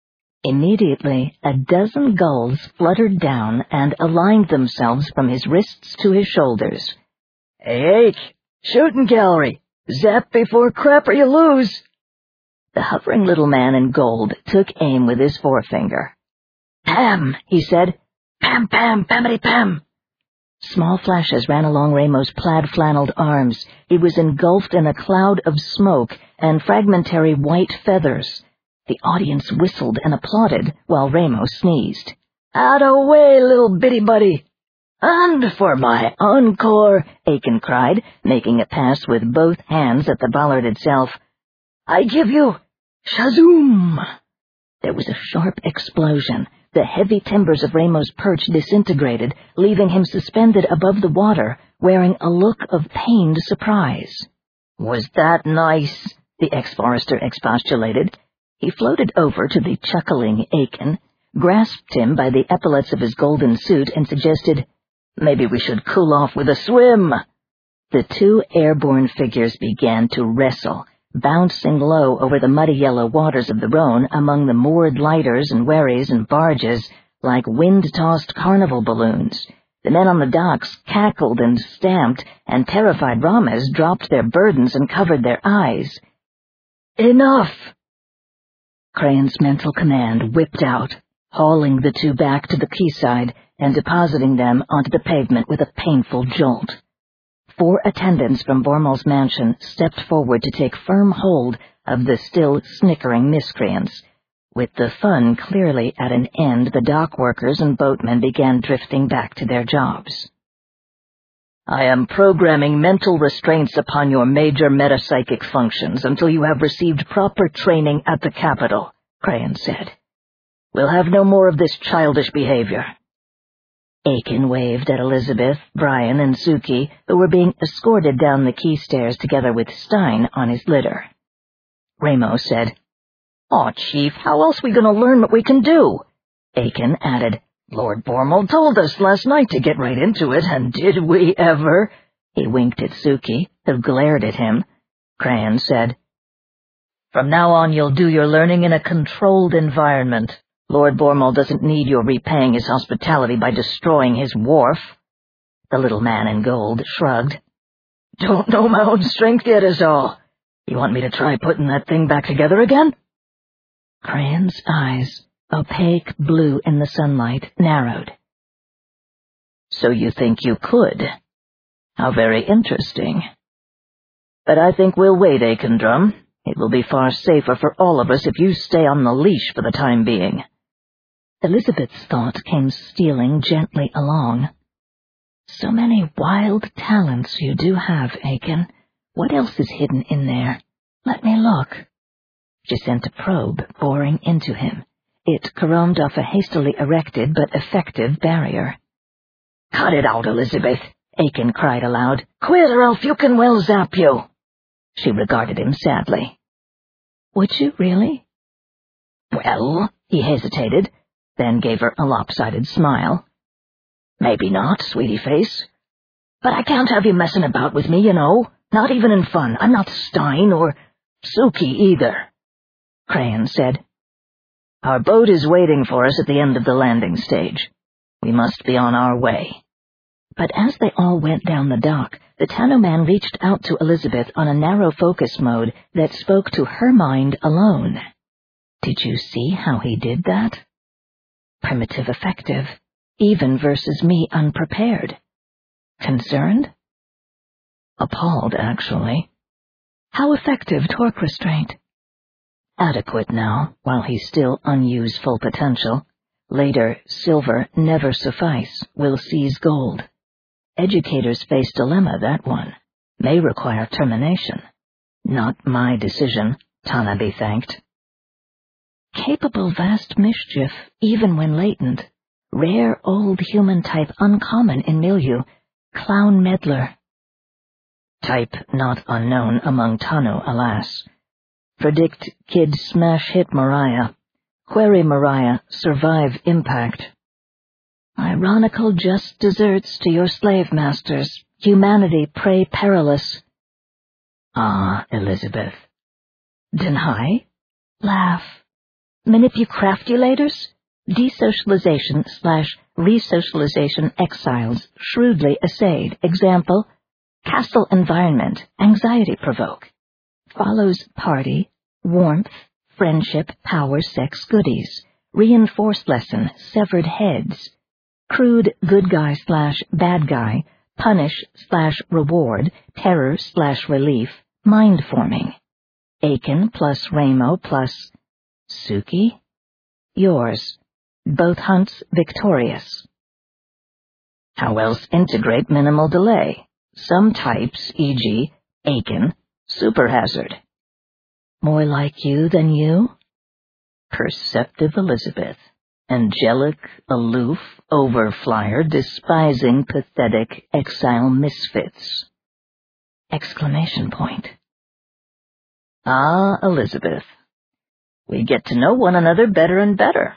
Speaker 1: Immediately, a dozen gulls fluttered down and aligned themselves from his wrists to his shoulders. "Hey, Ake, shooting gallery! Zap before crap or you lose!" The hovering little man in gold took aim with his forefinger. "Pam," he said. "Pam, pam, pamity, pam." Small flashes ran along Ramos' plaid-flanneled arms. He was engulfed in a cloud of smoke and fragmentary white feathers. The audience whistled and applauded while Ramos sneezed. "Out-o-way, little bitty buddy!" "And for my encore," Aiken cried, making a pass with both hands at the bollard itself. "I give you shazoom!" There was a sharp explosion. The heavy timbers of Ramos' perch disintegrated, leaving him suspended above the water, wearing a look of pained surprise. "Was that nice?" the ex-forester expostulated. He floated over to the chuckling Aiken, grasped him by the epaulets of his golden suit, and suggested, "Maybe we should cool off with a swim." The two airborne figures began to wrestle, bouncing low over the muddy yellow waters of the Rhone among the moored lighters and wherries and barges like wind-tossed carnival balloons. The men on the docks cackled and stamped, and terrified Rames dropped their burdens and covered their eyes. "Enough!" Crane's mental command whipped out, hauling the two back to the quayside and depositing them onto the pavement with a painful jolt. Four attendants from Bormal's mansion stepped forward to take firm hold of the still snickering miscreants. With the fun clearly at an end, the dock workers and boatmen began drifting back to their jobs. "I am programming mental restraints upon your major metapsychic functions until you have received proper training at the capital," Crane said. "We'll have no more of this childish behavior." Aiken waved at Elizabeth, Brian, and Suki, who were being escorted down the quay stairs together with Stein on his litter. Ramos said, "Aw, Chief, how else we going to learn what we can do?" Aiken added, "Lord Bormal told us last night to get right into it, and did we ever?" He winked at Suki, who glared at him. Crayon said, "From now on you'll do your learning in a controlled environment. Lord Bormal doesn't need your repaying his hospitality by destroying his wharf." The little man in gold shrugged. "Don't know my own strength yet is all. You want me to try putting that thing back together again?" Crayon's eyes, opaque blue in the sunlight, narrowed. "So you think you could? How very interesting. But I think we'll wait, Aikendrum. It will be far safer for all of us if you stay on the leash for the time being." Elizabeth's thought came stealing gently along. "So many wild talents you do have, Aiken. What else is hidden in there? Let me look." She sent a probe boring into him. It caromed off a hastily erected but effective barrier. "Cut it out, Elizabeth," Aiken cried aloud. "Quit or else you can well zap you." She regarded him sadly. "Would you really?" "Well," he hesitated, then gave her a lopsided smile. "Maybe not, sweetie face. But I can't have you messing about with me, you know, not even in fun. I'm not Stein or Suki either." Crayon said, "Our boat is waiting for us at the end of the landing stage. We must be on our way." But as they all went down the dock, the Tanno man reached out to Elizabeth on a narrow focus mode that spoke to her mind alone. Did you see how he did that? Primitive effective, even versus me unprepared. Concerned? Appalled, actually. How effective torque restraint? Adequate now, while he's still unused full potential. Later, silver never suffice, will seize gold. Educators face dilemma, that one. May require termination. Not my decision, Tana be thanked. Capable vast mischief, even when latent. Rare old human type uncommon in milieu. Clown meddler. Type not unknown among Tanu, alas. Predict kid smash hit Mariah. Query Mariah, survive impact. Ironical just deserts to your slave masters. Humanity prey perilous. Ah, Elizabeth. Deny? Laugh. Manipucraftulators? Desocialization slash resocialization exiles, shrewdly essayed. Example, castle environment, anxiety provoke. Follows party, warmth, friendship, power, sex, goodies. Reinforced lesson, severed heads. crude good guy slash bad guy, punish slash reward, terror slash relief, mind forming. Aiken plus Ramo plus Suki? Yours. Both hunts victorious. How else integrate minimal delay? Some types, for example, Aiken, superhazard. More like you than you? Perceptive Elizabeth. Angelic, aloof, overflyer, despising, pathetic, exile misfits. Exclamation point. Ah, Elizabeth. We get to know one another better and better.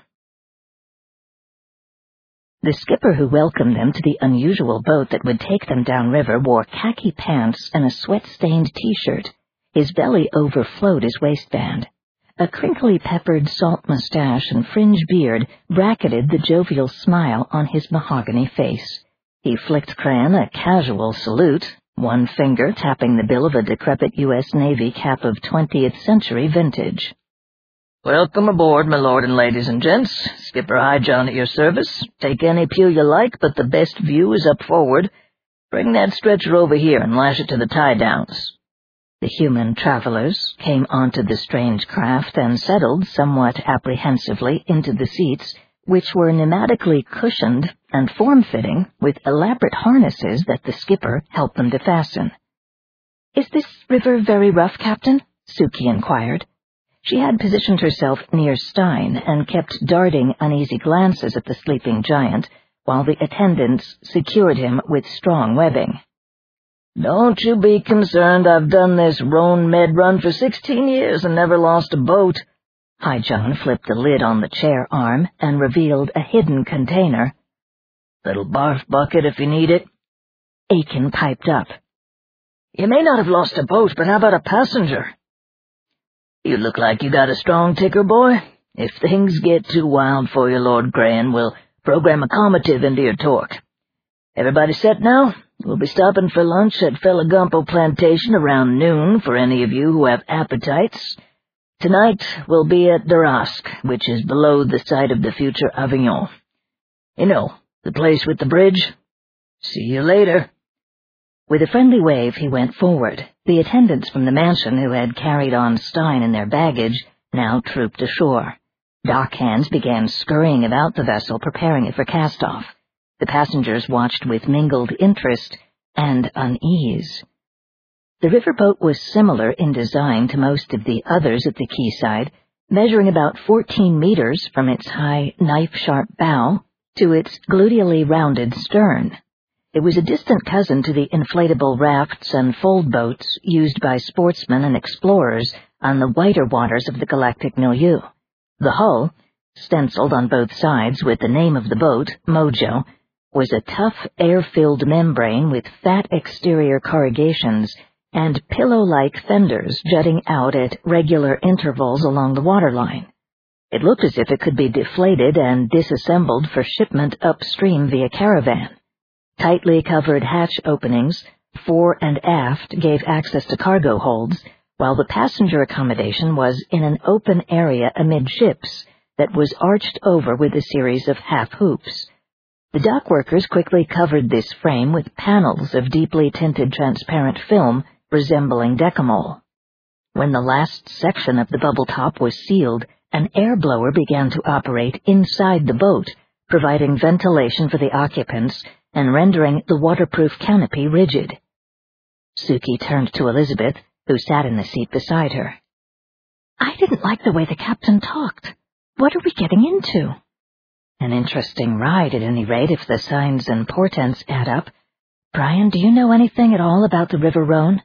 Speaker 1: The skipper who welcomed them to the unusual boat that would take them downriver wore khaki pants and a sweat-stained T-shirt. His belly overflowed his waistband. A crinkly peppered salt mustache and fringe beard bracketed the jovial smile on his mahogany face. He flicked Cran a casual salute, one finger tapping the bill of a decrepit U S Navy cap of twentieth century vintage. "Welcome aboard, my lord and ladies and gents. Skipper High John at your service. Take any pew you like, but the best view is up forward. Bring that stretcher over here and lash it to the tie-downs." The human travelers came onto the strange craft and settled somewhat apprehensively into the seats, which were pneumatically cushioned and form-fitting with elaborate harnesses that the skipper helped them to fasten. "Is this river very rough, Captain?" Suki inquired. She had positioned herself near Stein and kept darting uneasy glances at the sleeping giant, while the attendants secured him with strong webbing. "Don't you be concerned. I've done this Rhone med run for sixteen years and never lost a boat." High John flipped the lid on the chair arm and revealed a hidden container. "Little barf bucket if you need it." Aiken piped up. "You may not have lost a boat, but how about a passenger?" "You look like you got a strong ticker, boy. If things get too wild for you, Lord Gran, we'll program a comative into your torque. Everybody set now? We'll be stopping for lunch at Felagumpo Plantation around noon for any of you who have appetites. Tonight we'll be at Darask, which is below the site of the future Avignon. You know, the place with the bridge. See you later." With a friendly wave, he went forward. The attendants from the mansion who had carried on Stein and their baggage now trooped ashore. Dock hands began scurrying about the vessel, preparing it for cast-off. The passengers watched with mingled interest and unease. The riverboat was similar in design to most of the others at the quayside, measuring about fourteen meters from its high, knife-sharp bow to its gluteally rounded stern. It was a distant cousin to the inflatable rafts and fold boats used by sportsmen and explorers on the whiter waters of the galactic milieu. The hull, stenciled on both sides with the name of the boat, Mojo, was a tough, air-filled membrane with fat exterior corrugations and pillow-like fenders jutting out at regular intervals along the waterline. It looked as if it could be deflated and disassembled for shipment upstream via caravan. Tightly covered hatch openings, fore and aft, gave access to cargo holds, while the passenger accommodation was in an open area amidships that was arched over with a series of half-hoops. The dock workers quickly covered this frame with panels of deeply tinted transparent film resembling decamol. When the last section of the bubble top was sealed, an air blower began to operate inside the boat, providing ventilation for the occupants and rendering the waterproof canopy rigid. Suki turned to Elizabeth, who sat in the seat beside her. "I didn't like the way the captain talked. What are we getting into?" "An interesting ride, at any rate, if the signs and portents add up. Brian, do you know anything at all about the River Rhone?"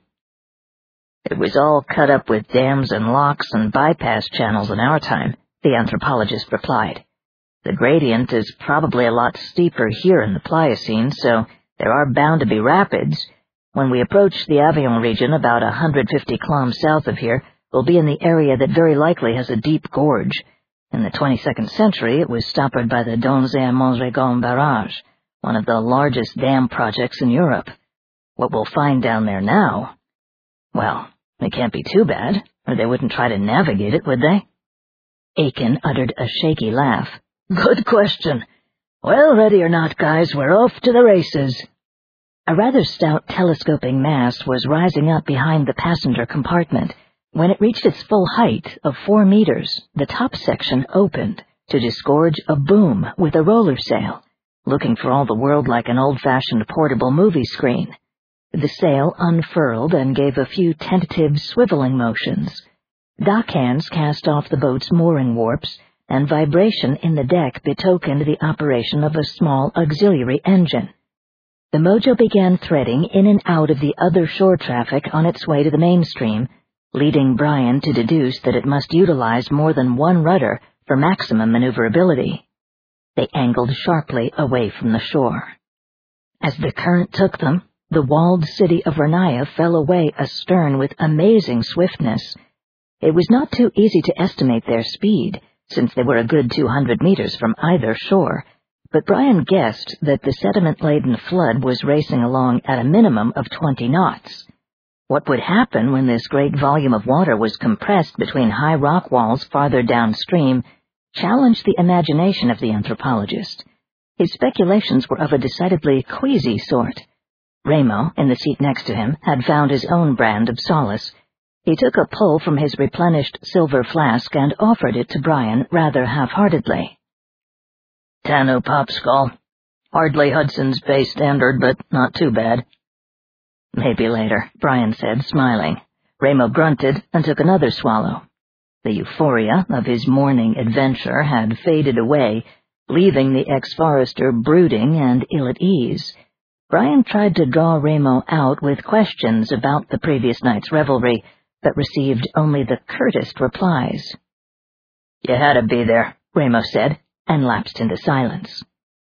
Speaker 1: "It was all cut up with dams and locks and bypass channels in our time," the anthropologist replied. "The gradient is probably a lot steeper here in the Pliocene, so there are bound to be rapids. When we approach the Avignon region, about one hundred fifty kilometers south of here, we'll be in the area that very likely has a deep gorge. In the twenty-second century, it was stoppered by the Donzé-Montregon barrage, one of the largest dam projects in Europe. What we'll find down there now, well, it can't be too bad, or they wouldn't try to navigate it, would they?" Aiken uttered a shaky laugh. "Good question. Well, ready or not, guys, we're off to the races. A rather stout telescoping mast was rising up behind the passenger compartment. When it reached its full height of four meters, the top section opened to disgorge a boom with a roller sail, looking for all the world like an old-fashioned portable movie screen. The sail unfurled and gave a few tentative swiveling motions. Dock hands cast off the boat's mooring warps, and vibration in the deck betokened the operation of a small auxiliary engine. The Mojo began threading in and out of the other shore traffic on its way to the mainstream, leading Brian to deduce that it must utilize more than one rudder for maximum maneuverability. They angled sharply away from the shore. As the current took them, the walled city of Renaya fell away astern with amazing swiftness. It was not too easy to estimate their speed, since they were a good two hundred meters from either shore, but Brian guessed that the sediment-laden flood was racing along at a minimum of twenty knots. What would happen when this great volume of water was compressed between high rock walls farther downstream challenged the imagination of the anthropologist. His speculations were of a decidedly queasy sort. Ramo, in the seat next to him, had found his own brand of solace. He took a pull from his replenished silver flask and offered it to Brian rather half-heartedly. Tanu Popskull. Hardly Hudson's Bay standard, but not too bad. Maybe later, Brian said, smiling. Ramo grunted and took another swallow. The euphoria of his morning adventure had faded away, leaving the ex-forester brooding and ill at ease. Brian tried to draw Ramo out with questions about the previous night's revelry, but received only the curtest replies. You had to be there, Ramo said, and lapsed into silence.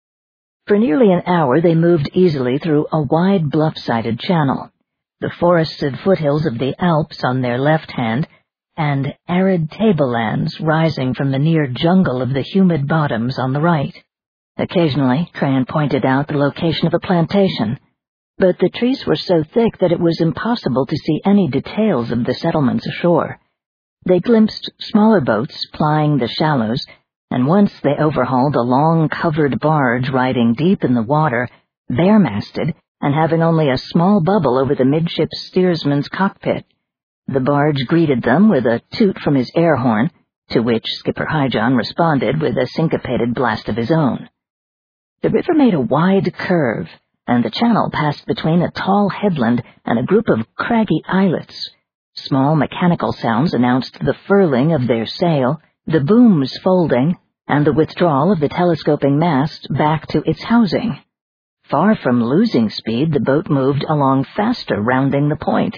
Speaker 1: For nearly an hour they moved easily through a wide bluff-sided channel, the forested foothills of the Alps on their left hand, and arid tablelands rising from the near jungle of the humid bottoms on the right. Occasionally, Cran pointed out the location of a plantation, but the trees were so thick that it was impossible to see any details of the settlements ashore. They glimpsed smaller boats plying the shallows, and once they overhauled a long covered barge riding deep in the water, bare-masted, and having only a small bubble over the midship steersman's cockpit. The barge greeted them with a toot from his air horn, to which Skipper Highjohn responded with a syncopated blast of his own. The river made a wide curve, and the channel passed between a tall headland and a group of craggy islets. Small mechanical sounds announced the furling of their sail, the booms folding, and the withdrawal of the telescoping mast back to its housing. Far from losing speed, the boat moved along faster, rounding the point.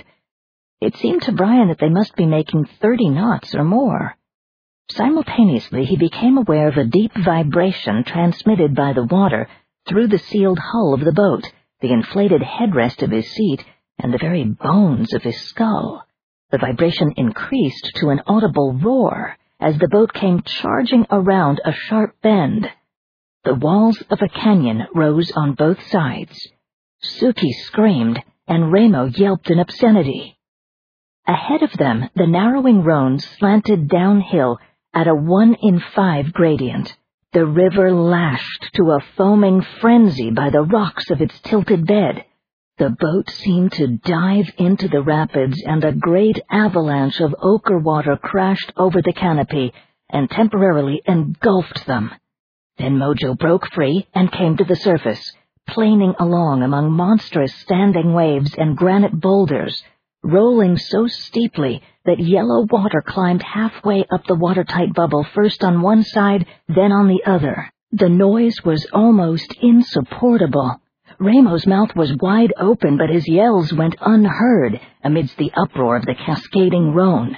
Speaker 1: It seemed to Brian that they must be making thirty knots or more. Simultaneously, he became aware of a deep vibration transmitted by the water through the sealed hull of the boat, the inflated headrest of his seat, and the very bones of his skull. The vibration increased to an audible roar as the boat came charging around a sharp bend. The walls of a canyon rose on both sides. Suki screamed, and Ramo yelped in obscenity. Ahead of them, the narrowing Rhone slanted downhill at a one-in-five gradient. The river lashed to a foaming frenzy by the rocks of its tilted bed. The boat seemed to dive into the rapids, and a great avalanche of ochre water crashed over the canopy and temporarily engulfed them. Then Mojo broke free and came to the surface, planing along among monstrous standing waves and granite boulders, rolling so steeply that yellow water climbed halfway up the watertight bubble, first on one side, then on the other. The noise was almost insupportable. Ramo's mouth was wide open, but his yells went unheard amidst the uproar of the cascading Rhone.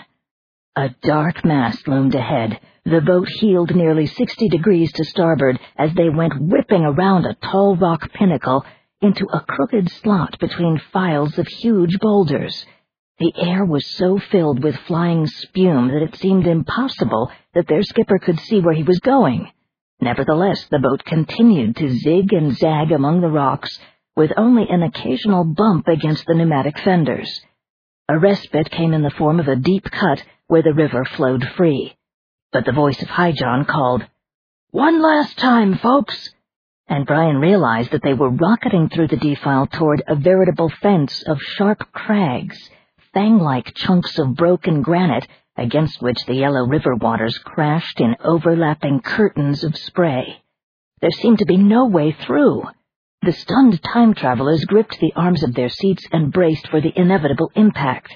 Speaker 1: A dark mass loomed ahead. The boat heeled nearly sixty degrees to starboard as they went whipping around a tall rock pinnacle into a crooked slot between files of huge boulders. The air was so filled with flying spume that it seemed impossible that their skipper could see where he was going. Nevertheless, the boat continued to zig and zag among the rocks, with only an occasional bump against the pneumatic fenders. A respite came in the form of a deep cut where the river flowed free. But the voice of Highjohn called, "One last time, folks!" and Brian realized that they were rocketing through the defile toward a veritable fence of sharp crags, fang-like chunks of broken granite against which the yellow river waters crashed in overlapping curtains of spray. There seemed to be no way through. The stunned time travelers gripped the arms of their seats and braced for the inevitable impact.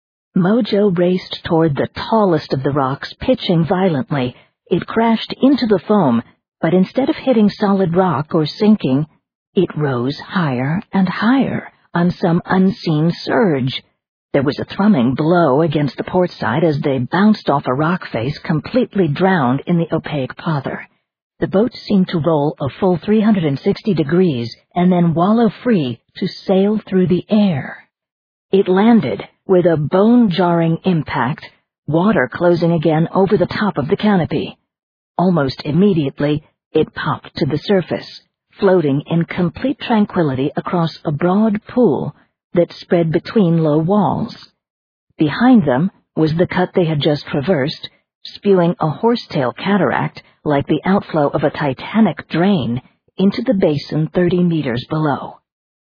Speaker 1: Mojo raced toward the tallest of the rocks, pitching violently. It crashed into the foam, but instead of hitting solid rock or sinking, it rose higher and higher on some unseen surge. There was a thrumming blow against the port side as they bounced off a rock face, completely drowned in the opaque pother. The boat seemed to roll a full three hundred sixty degrees and then wallow free to sail through the air. It landed with a bone-jarring impact, water closing again over the top of the canopy. Almost immediately, it popped to the surface, floating in complete tranquility across a broad pool that spread between low walls. Behind them was the cut they had just traversed, spewing a horsetail cataract like the outflow of a titanic drain into the basin thirty meters below.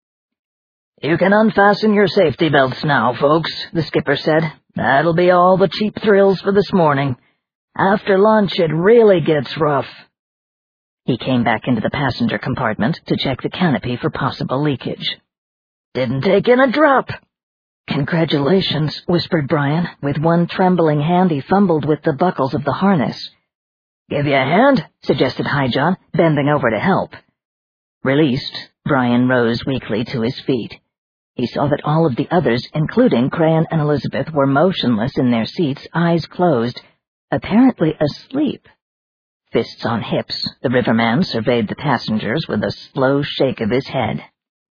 Speaker 1: "You can unfasten your safety belts now, folks," the skipper said. "That'll be all the cheap thrills for this morning. After lunch, it really gets rough." He came back into the passenger compartment to check the canopy for possible leakage. "Didn't take in a drop." "Congratulations," whispered Brian. With one trembling hand he fumbled with the buckles of the harness. "Give you a hand?" suggested Highjohn, bending over to help. Released, Brian rose weakly to his feet. He saw that all of the others, including Crayon and Elizabeth, were motionless in their seats, eyes closed, apparently asleep. Fists on hips, the riverman surveyed the passengers with a slow shake of his head.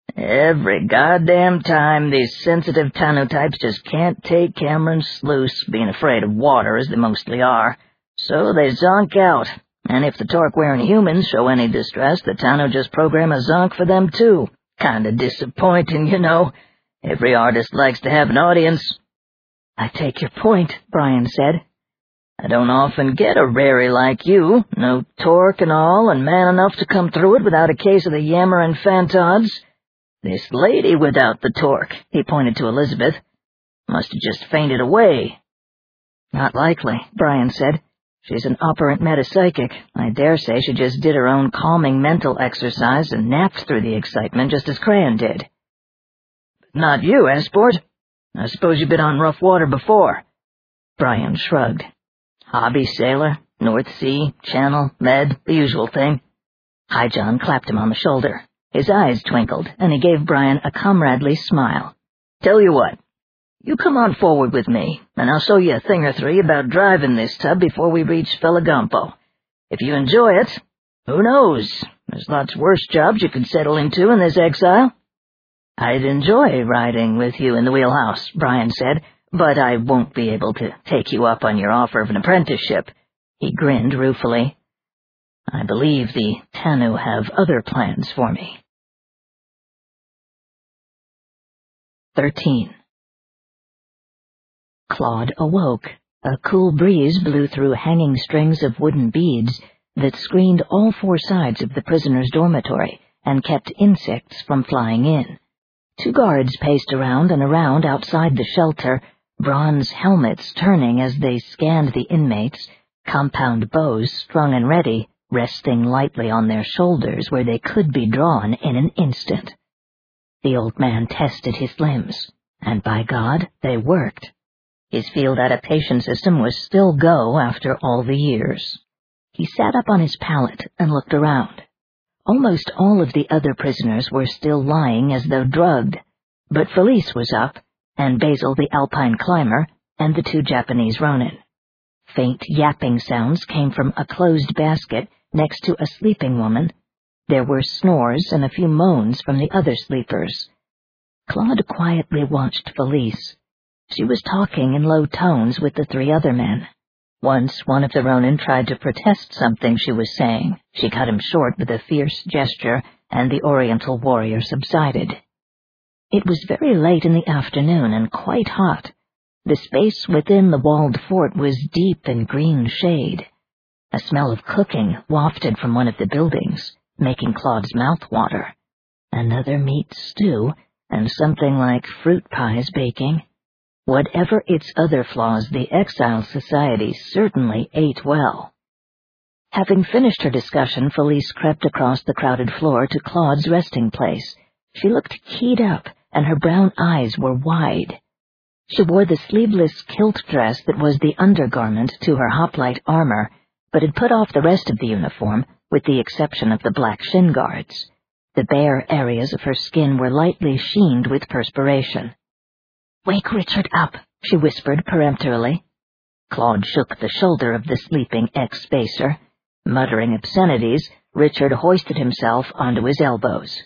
Speaker 1: "Every goddamn time these sensitive Tanu types just can't take Cameron's sluice, being afraid of water as they mostly are. So they zonk out, and if the torque-wearing humans show any distress, the Tanu just program a zonk for them too. Kinda disappointing, you know. Every artist likes to have an audience." "I take your point," Brian said. "I don't often get a rarey like you, no torque and all, and man enough to come through it without a case of the yammerin' fantods. This lady without the torque," he pointed to Elizabeth, "must have just fainted away." "Not likely," Brian said. "She's an operant metapsychic. I dare say she just did her own calming mental exercise and napped through the excitement just as Crayon did." "But not you, eh, sport? I suppose you've been on rough water before." Brian shrugged. "Hobby sailor, North Sea, Channel, Med, the usual thing." Highjohn clapped him on the shoulder. His eyes twinkled, and he gave Brian a comradely smile. "Tell you what. You come on forward with me, and I'll show you a thing or three about driving this tub before we reach Felagampo. If you enjoy it, who knows? There's lots worse jobs you could settle into in this exile." "I'd enjoy riding with you in the wheelhouse," Brian said, "but I won't be able to take you up on your offer of an apprenticeship." He grinned ruefully. "I believe the Tanu have other plans for me." Thirteen. Claude awoke. A cool breeze blew through hanging strings of wooden beads that screened all four sides of the prisoner's dormitory and kept insects from flying in. Two guards paced around and around outside the shelter, bronze helmets turning as they scanned the inmates, compound bows strung and ready, resting lightly on their shoulders where they could be drawn in an instant. The old man tested his limbs, and by God, they worked. His field adaptation system was still go after all the years. He sat up on his pallet and looked around. Almost all of the other prisoners were still lying as though drugged, but Felice was up, and Basil the Alpine climber, and the two Japanese ronin. Faint yapping sounds came from a closed basket next to a sleeping woman. There were snores and a few moans from the other sleepers. Claude quietly watched Felice. She was talking in low tones with the three other men. Once one of the ronin tried to protest something she was saying. She cut him short with a fierce gesture, and the Oriental warrior subsided. It was very late in the afternoon and quite hot. The space within the walled fort was deep in green shade. A smell of cooking wafted from one of the buildings. making Claude's mouth water. Another meat stew, and something like fruit pies baking. Whatever its other flaws, the Exile Society certainly ate well. Having finished her discussion, Felice crept across the crowded floor to Claude's resting place. She looked keyed up, and her brown eyes were wide. She wore the sleeveless kilt dress that was the undergarment to her hoplite armor, but had put off the rest of the uniform, with the exception of the black shin guards. The bare areas of her skin were lightly sheened with perspiration. "Wake Richard up," she whispered peremptorily. Claude shook the shoulder of the sleeping ex-spacer. Muttering obscenities, Richard hoisted himself onto his elbows.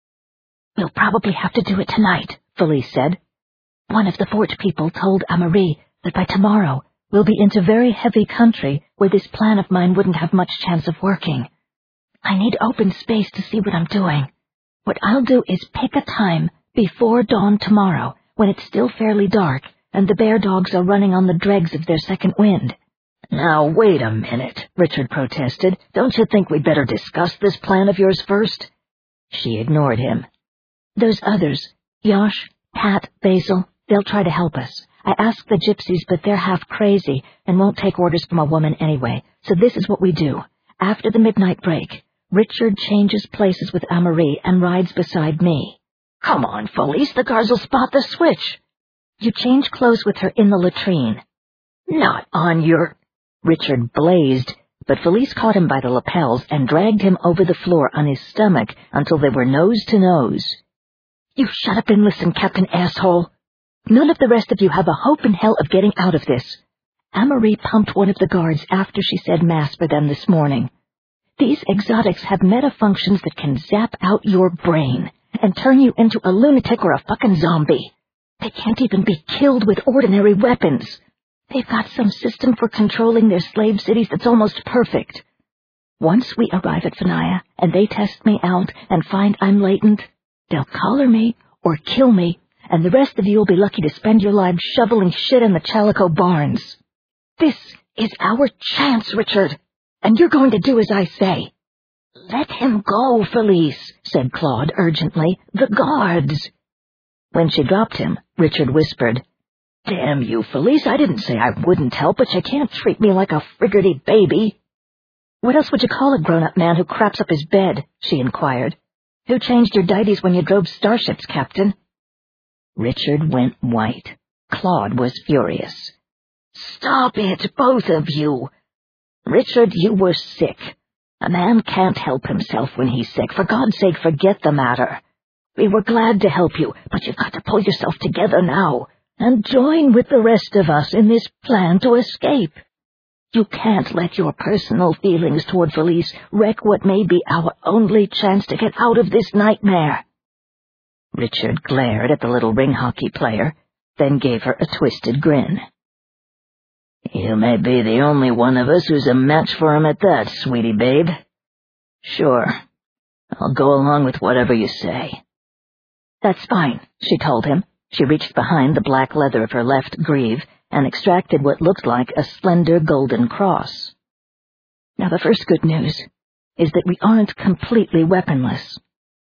Speaker 1: "We'll probably have to do it tonight," Felice said. "One of the fort people told Amarie that by tomorrow we'll be into very heavy country where this plan of mine wouldn't have much chance of working. I need open space to see what I'm doing. What I'll do is pick a time before dawn tomorrow, when it's still fairly dark and the bear dogs are running on the dregs of their second wind." "Now, wait a minute," Richard protested. "Don't you think we'd better discuss this plan of yours first?" She ignored him. "Those others, Yosh, Pat, Basil, they'll try to help us. I asked the gypsies, but they're half crazy and won't take orders from a woman anyway, so this is what we do. After the midnight break, Richard changes places with Amarie and rides beside me." "Come on, Felice, the guards will spot the switch." "You change clothes with her in the latrine." "Not on your—" Richard blazed, but Felice caught him by the lapels and dragged him over the floor on his stomach until they were nose to nose. "You shut up and listen, Captain Asshole. None of the rest of you have a hope in hell of getting out of this. Amarie pumped one of the guards after she said mass for them this morning. These exotics have meta-functions that can zap out your brain and turn you into a lunatic or a fucking zombie. They can't even be killed with ordinary weapons. They've got some system for controlling their slave cities that's almost perfect. Once we arrive at Vanaya and they test me out and find I'm latent, they'll collar me or kill me, and the rest of you will be lucky to spend your lives shoveling shit in the Chalico barns. This is our chance, Richard, and you're going to do as I say." "Let him go, Felice," said Claude urgently. "The guards." When she dropped him, Richard whispered, "Damn you, Felice, I didn't say I wouldn't help, but you can't treat me like a friggerty baby." "What else would you call a grown-up man who craps up his bed?" she inquired. "Who changed your diaties when you drove starships, Captain?" Richard went white. Claude was furious. "Stop it, both of you. Richard, you were sick. A man can't help himself when he's sick. For God's sake, forget the matter. We were glad to help you, but you've got to pull yourself together now and join with the rest of us in this plan to escape. You can't let your personal feelings toward Felice wreck what may be our only chance to get out of this nightmare." Richard glared at the little ring hockey player, then gave her a twisted grin. "You may be the only one of us who's a match for him at that, sweetie babe. Sure, I'll go along with whatever you say." "That's fine," she told him. She reached behind the black leather of her left greave and extracted what looked like a slender golden cross. "Now the first good news is that we aren't completely weaponless."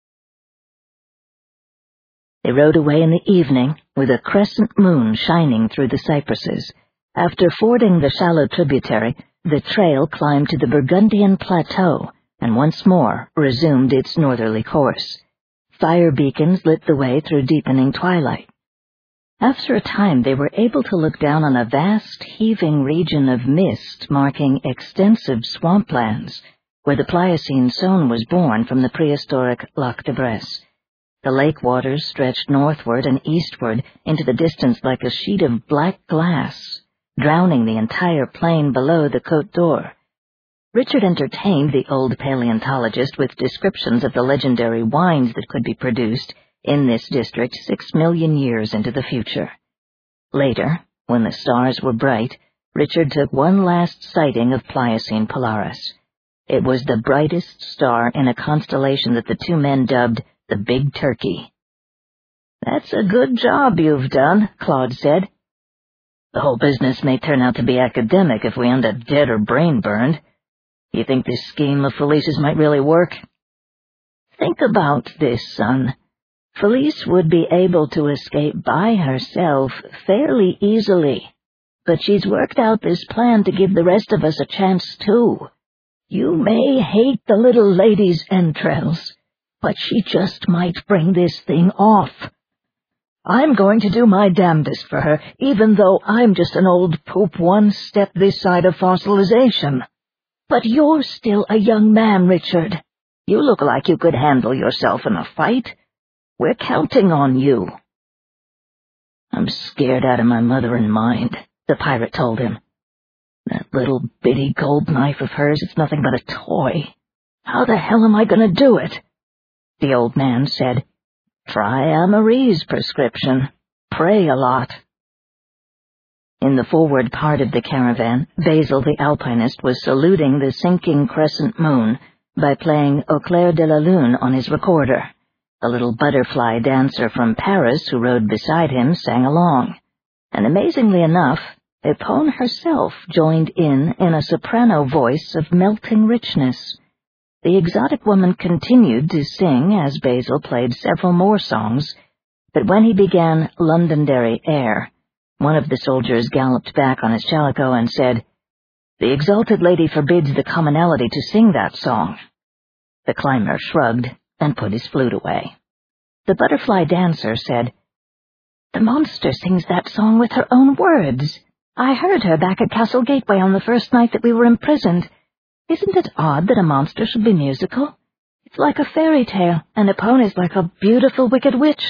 Speaker 1: They rode away in the evening, with a crescent moon shining through the cypresses. After fording the shallow tributary, the trail climbed to the Burgundian Plateau and once more resumed its northerly course. Fire beacons lit the way through deepening twilight. After a time they were able to look down on a vast, heaving region of mist marking extensive swamplands, where the Pliocene Saône was born from the prehistoric Lac de Bresse. The lake waters stretched northward and eastward into the distance like a sheet of black glass, drowning the entire plain below the Côte d'Or. Richard entertained the old paleontologist with descriptions of the legendary wines that could be produced in this district six million years into the future. Later, when the stars were bright, Richard took one last sighting of Pliocene Polaris. It was the brightest star in a constellation that the two men dubbed the Big Turkey. "That's a good job you've done," Claude said. "The whole business may turn out to be academic if we end up dead or brain-burned. You think this scheme of Felice's might really work?" Think about this, son. Felice would be able to escape by herself fairly easily, but she's worked out this plan to give the rest of us a chance too. You may hate the little lady's entrails, but she just might bring this thing off. I'm going to do my damnedest for her, even though I'm just an old poop one step this side of fossilization. But you're still a young man, Richard. You look like you could handle yourself in a fight. We're counting on you. I'm scared out of my mother and mind, the pirate told him. That little bitty gold knife of hers is nothing but a toy. How the hell am I going to do it? The old man said, Try Amarie's prescription. Pray a lot. In the forward part of the caravan, Basil the alpinist was saluting the sinking crescent moon by playing Au clair de la lune on his recorder. The little butterfly dancer from Paris who rode beside him sang along, and amazingly enough, Epone herself joined in in a soprano voice of melting richness. The exotic woman continued to sing as Basil played several more songs, but when he began Londonderry Air, one of the soldiers galloped back on his chalico and said, The exalted lady forbids the commonalty to sing that song. The climber shrugged and put his flute away. The butterfly dancer said, The monster sings that song with her own words. I heard her back at Castle Gateway on the first night that we were imprisoned. Isn't it odd that a monster should be musical? It's like a fairy tale, and Epone is like a beautiful wicked witch.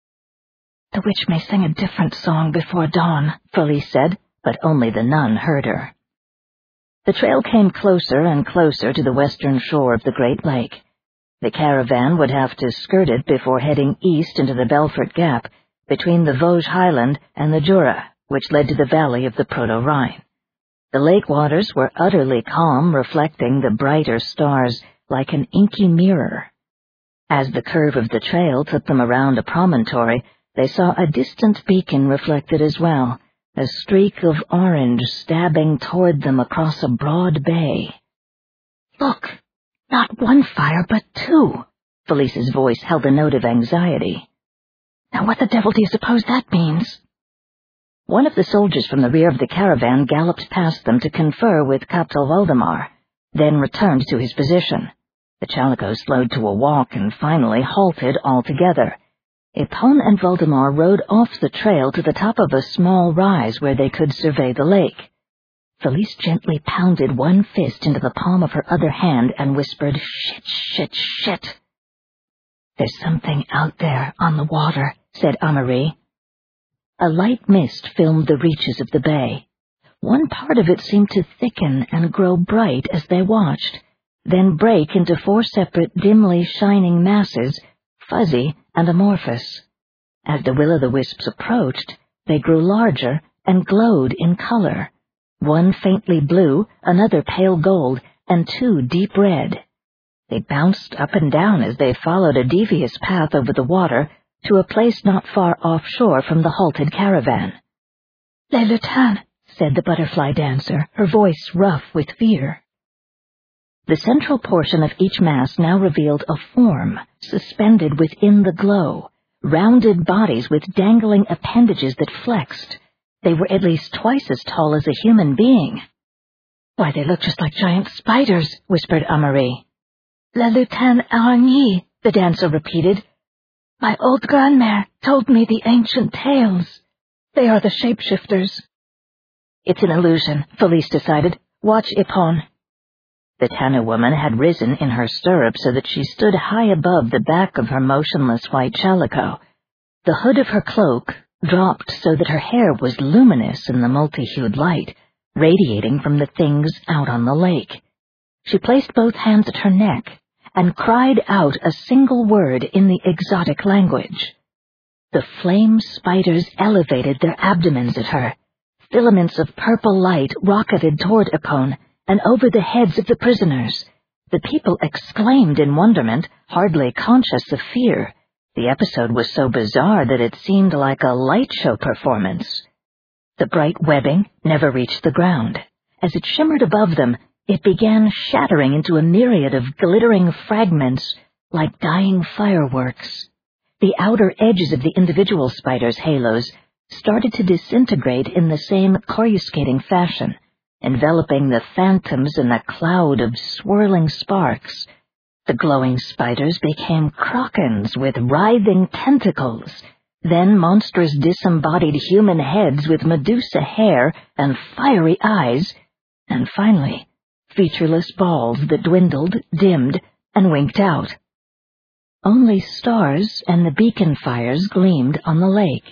Speaker 1: The witch may sing a different song before dawn, Felice said, but only the nun heard her. The trail came closer and closer to the western shore of the Great Lake. The caravan would have to skirt it before heading east into the Belfort Gap, between the Vosges Highland and the Jura, which led to the valley of the Proto-Rhine. The lake waters were utterly calm, reflecting the brighter stars like an inky mirror. As the curve of the trail took them around a promontory, they saw a distant beacon reflected as well, a streak of orange stabbing toward them across a broad bay. Look, not one fire, but two. Felice's voice held a note of anxiety. Now what the devil do you suppose that means? One of the soldiers from the rear of the caravan galloped past them to confer with Captain Waldemar, then returned to his position. The chalico slowed to a walk and finally halted altogether. Epone and Waldemar rode off the trail to the top of a small rise where they could survey the lake. Felice gently pounded one fist into the palm of her other hand and whispered, Shit, shit, shit. There's something out there on the water, said Amarie. A light mist filmed the reaches of the bay. One part of it seemed to thicken and grow bright as they watched, then break into four separate dimly shining masses, fuzzy and amorphous. As the will-o'-the-wisps approached, they grew larger and glowed in color, one faintly blue, another pale gold, and two deep red. They bounced up and down as they followed a devious path over the water to a place not far offshore from the halted caravan. "Les lutins," said the butterfly dancer, her voice rough with fear. The central portion of each mass now revealed a form, suspended within the glow, rounded bodies with dangling appendages that flexed. They were at least twice as tall as a human being. "Why, they look just like giant spiders," whispered Amarie. "La lutin araignée," the dancer repeated. "My old grandmère told me the ancient tales. They are the shapeshifters." "It's an illusion," Felice decided. "Watch Epone." The Tana woman had risen in her stirrups so that she stood high above the back of her motionless white chalico. The hood of her cloak dropped so that her hair was luminous in the multi-hued light, radiating from the things out on the lake. She placed both hands at her neck and cried out a single word in the exotic language. The flame spiders elevated their abdomens at her. Filaments of purple light rocketed toward Epone and over the heads of the prisoners. The people exclaimed in wonderment, hardly conscious of fear. The episode was so bizarre that it seemed like a light show performance. The bright webbing never reached the ground. As it shimmered above them, it began shattering into a myriad of glittering fragments, like dying fireworks. The outer edges of the individual spiders' halos started to disintegrate in the same coruscating fashion, enveloping the phantoms in a cloud of swirling sparks. The glowing spiders became krokens with writhing tentacles, then monstrous disembodied human heads with Medusa hair and fiery eyes, and finally, featureless balls that dwindled, dimmed, and winked out. Only stars and the beacon fires gleamed on the lake.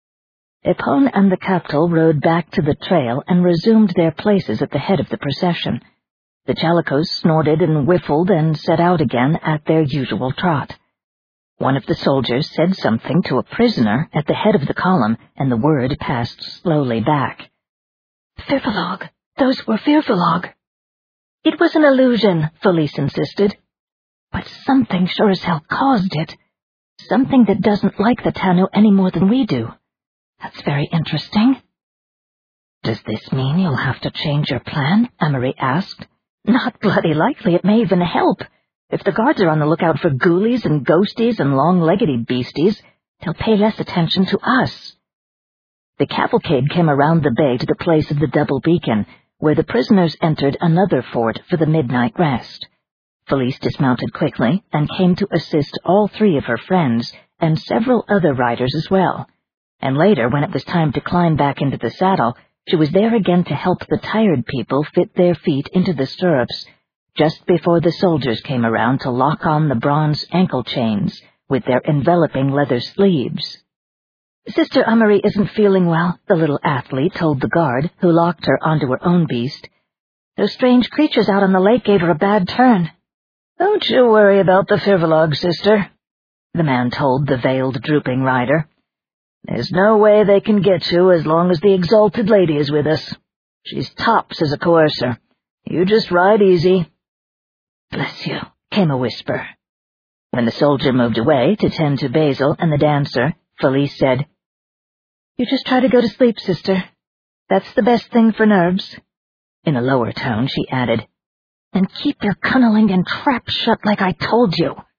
Speaker 1: Epone and the capital rode back to the trail and resumed their places at the head of the procession. The Chalicos snorted and whiffled and set out again at their usual trot. One of the soldiers said something to a prisoner at the head of the column, and the word passed slowly back. "Firbolg! Those were Firbolg!" "It was an illusion," Felice insisted. "But something sure as hell caused it. Something that doesn't like the Tanu any more than we do. That's very interesting." "Does this mean you'll have to change your plan?" Amory asked. "Not bloody likely. It may even help. If the guards are on the lookout for ghoulies and ghosties and long-leggedy beasties, they'll pay less attention to us." The cavalcade came around the bay to the place of the double beacon, where the prisoners entered another fort for the midnight rest. Felice dismounted quickly and came to assist all three of her friends and several other riders as well. And later, when it was time to climb back into the saddle, she was there again to help the tired people fit their feet into the stirrups, just before the soldiers came around to lock on the bronze ankle chains with their enveloping leather sleeves. "Sister Amory isn't feeling well," the little athlete told the guard, who locked her onto her own beast. "Those strange creatures out on the lake gave her a bad turn." "Don't you worry about the Firbolg, sister," the man told the veiled, drooping rider. "There's no way they can get you as long as the Exalted Lady is with us. She's tops as a coercer. You just ride easy." "Bless you," came a whisper. When the soldier moved away to tend to Basil and the dancer, Felice said, "You just try to go to sleep, sister. That's the best thing for nerves." In a lower tone, she added, "And keep your cunnilingus trap shut like I told you."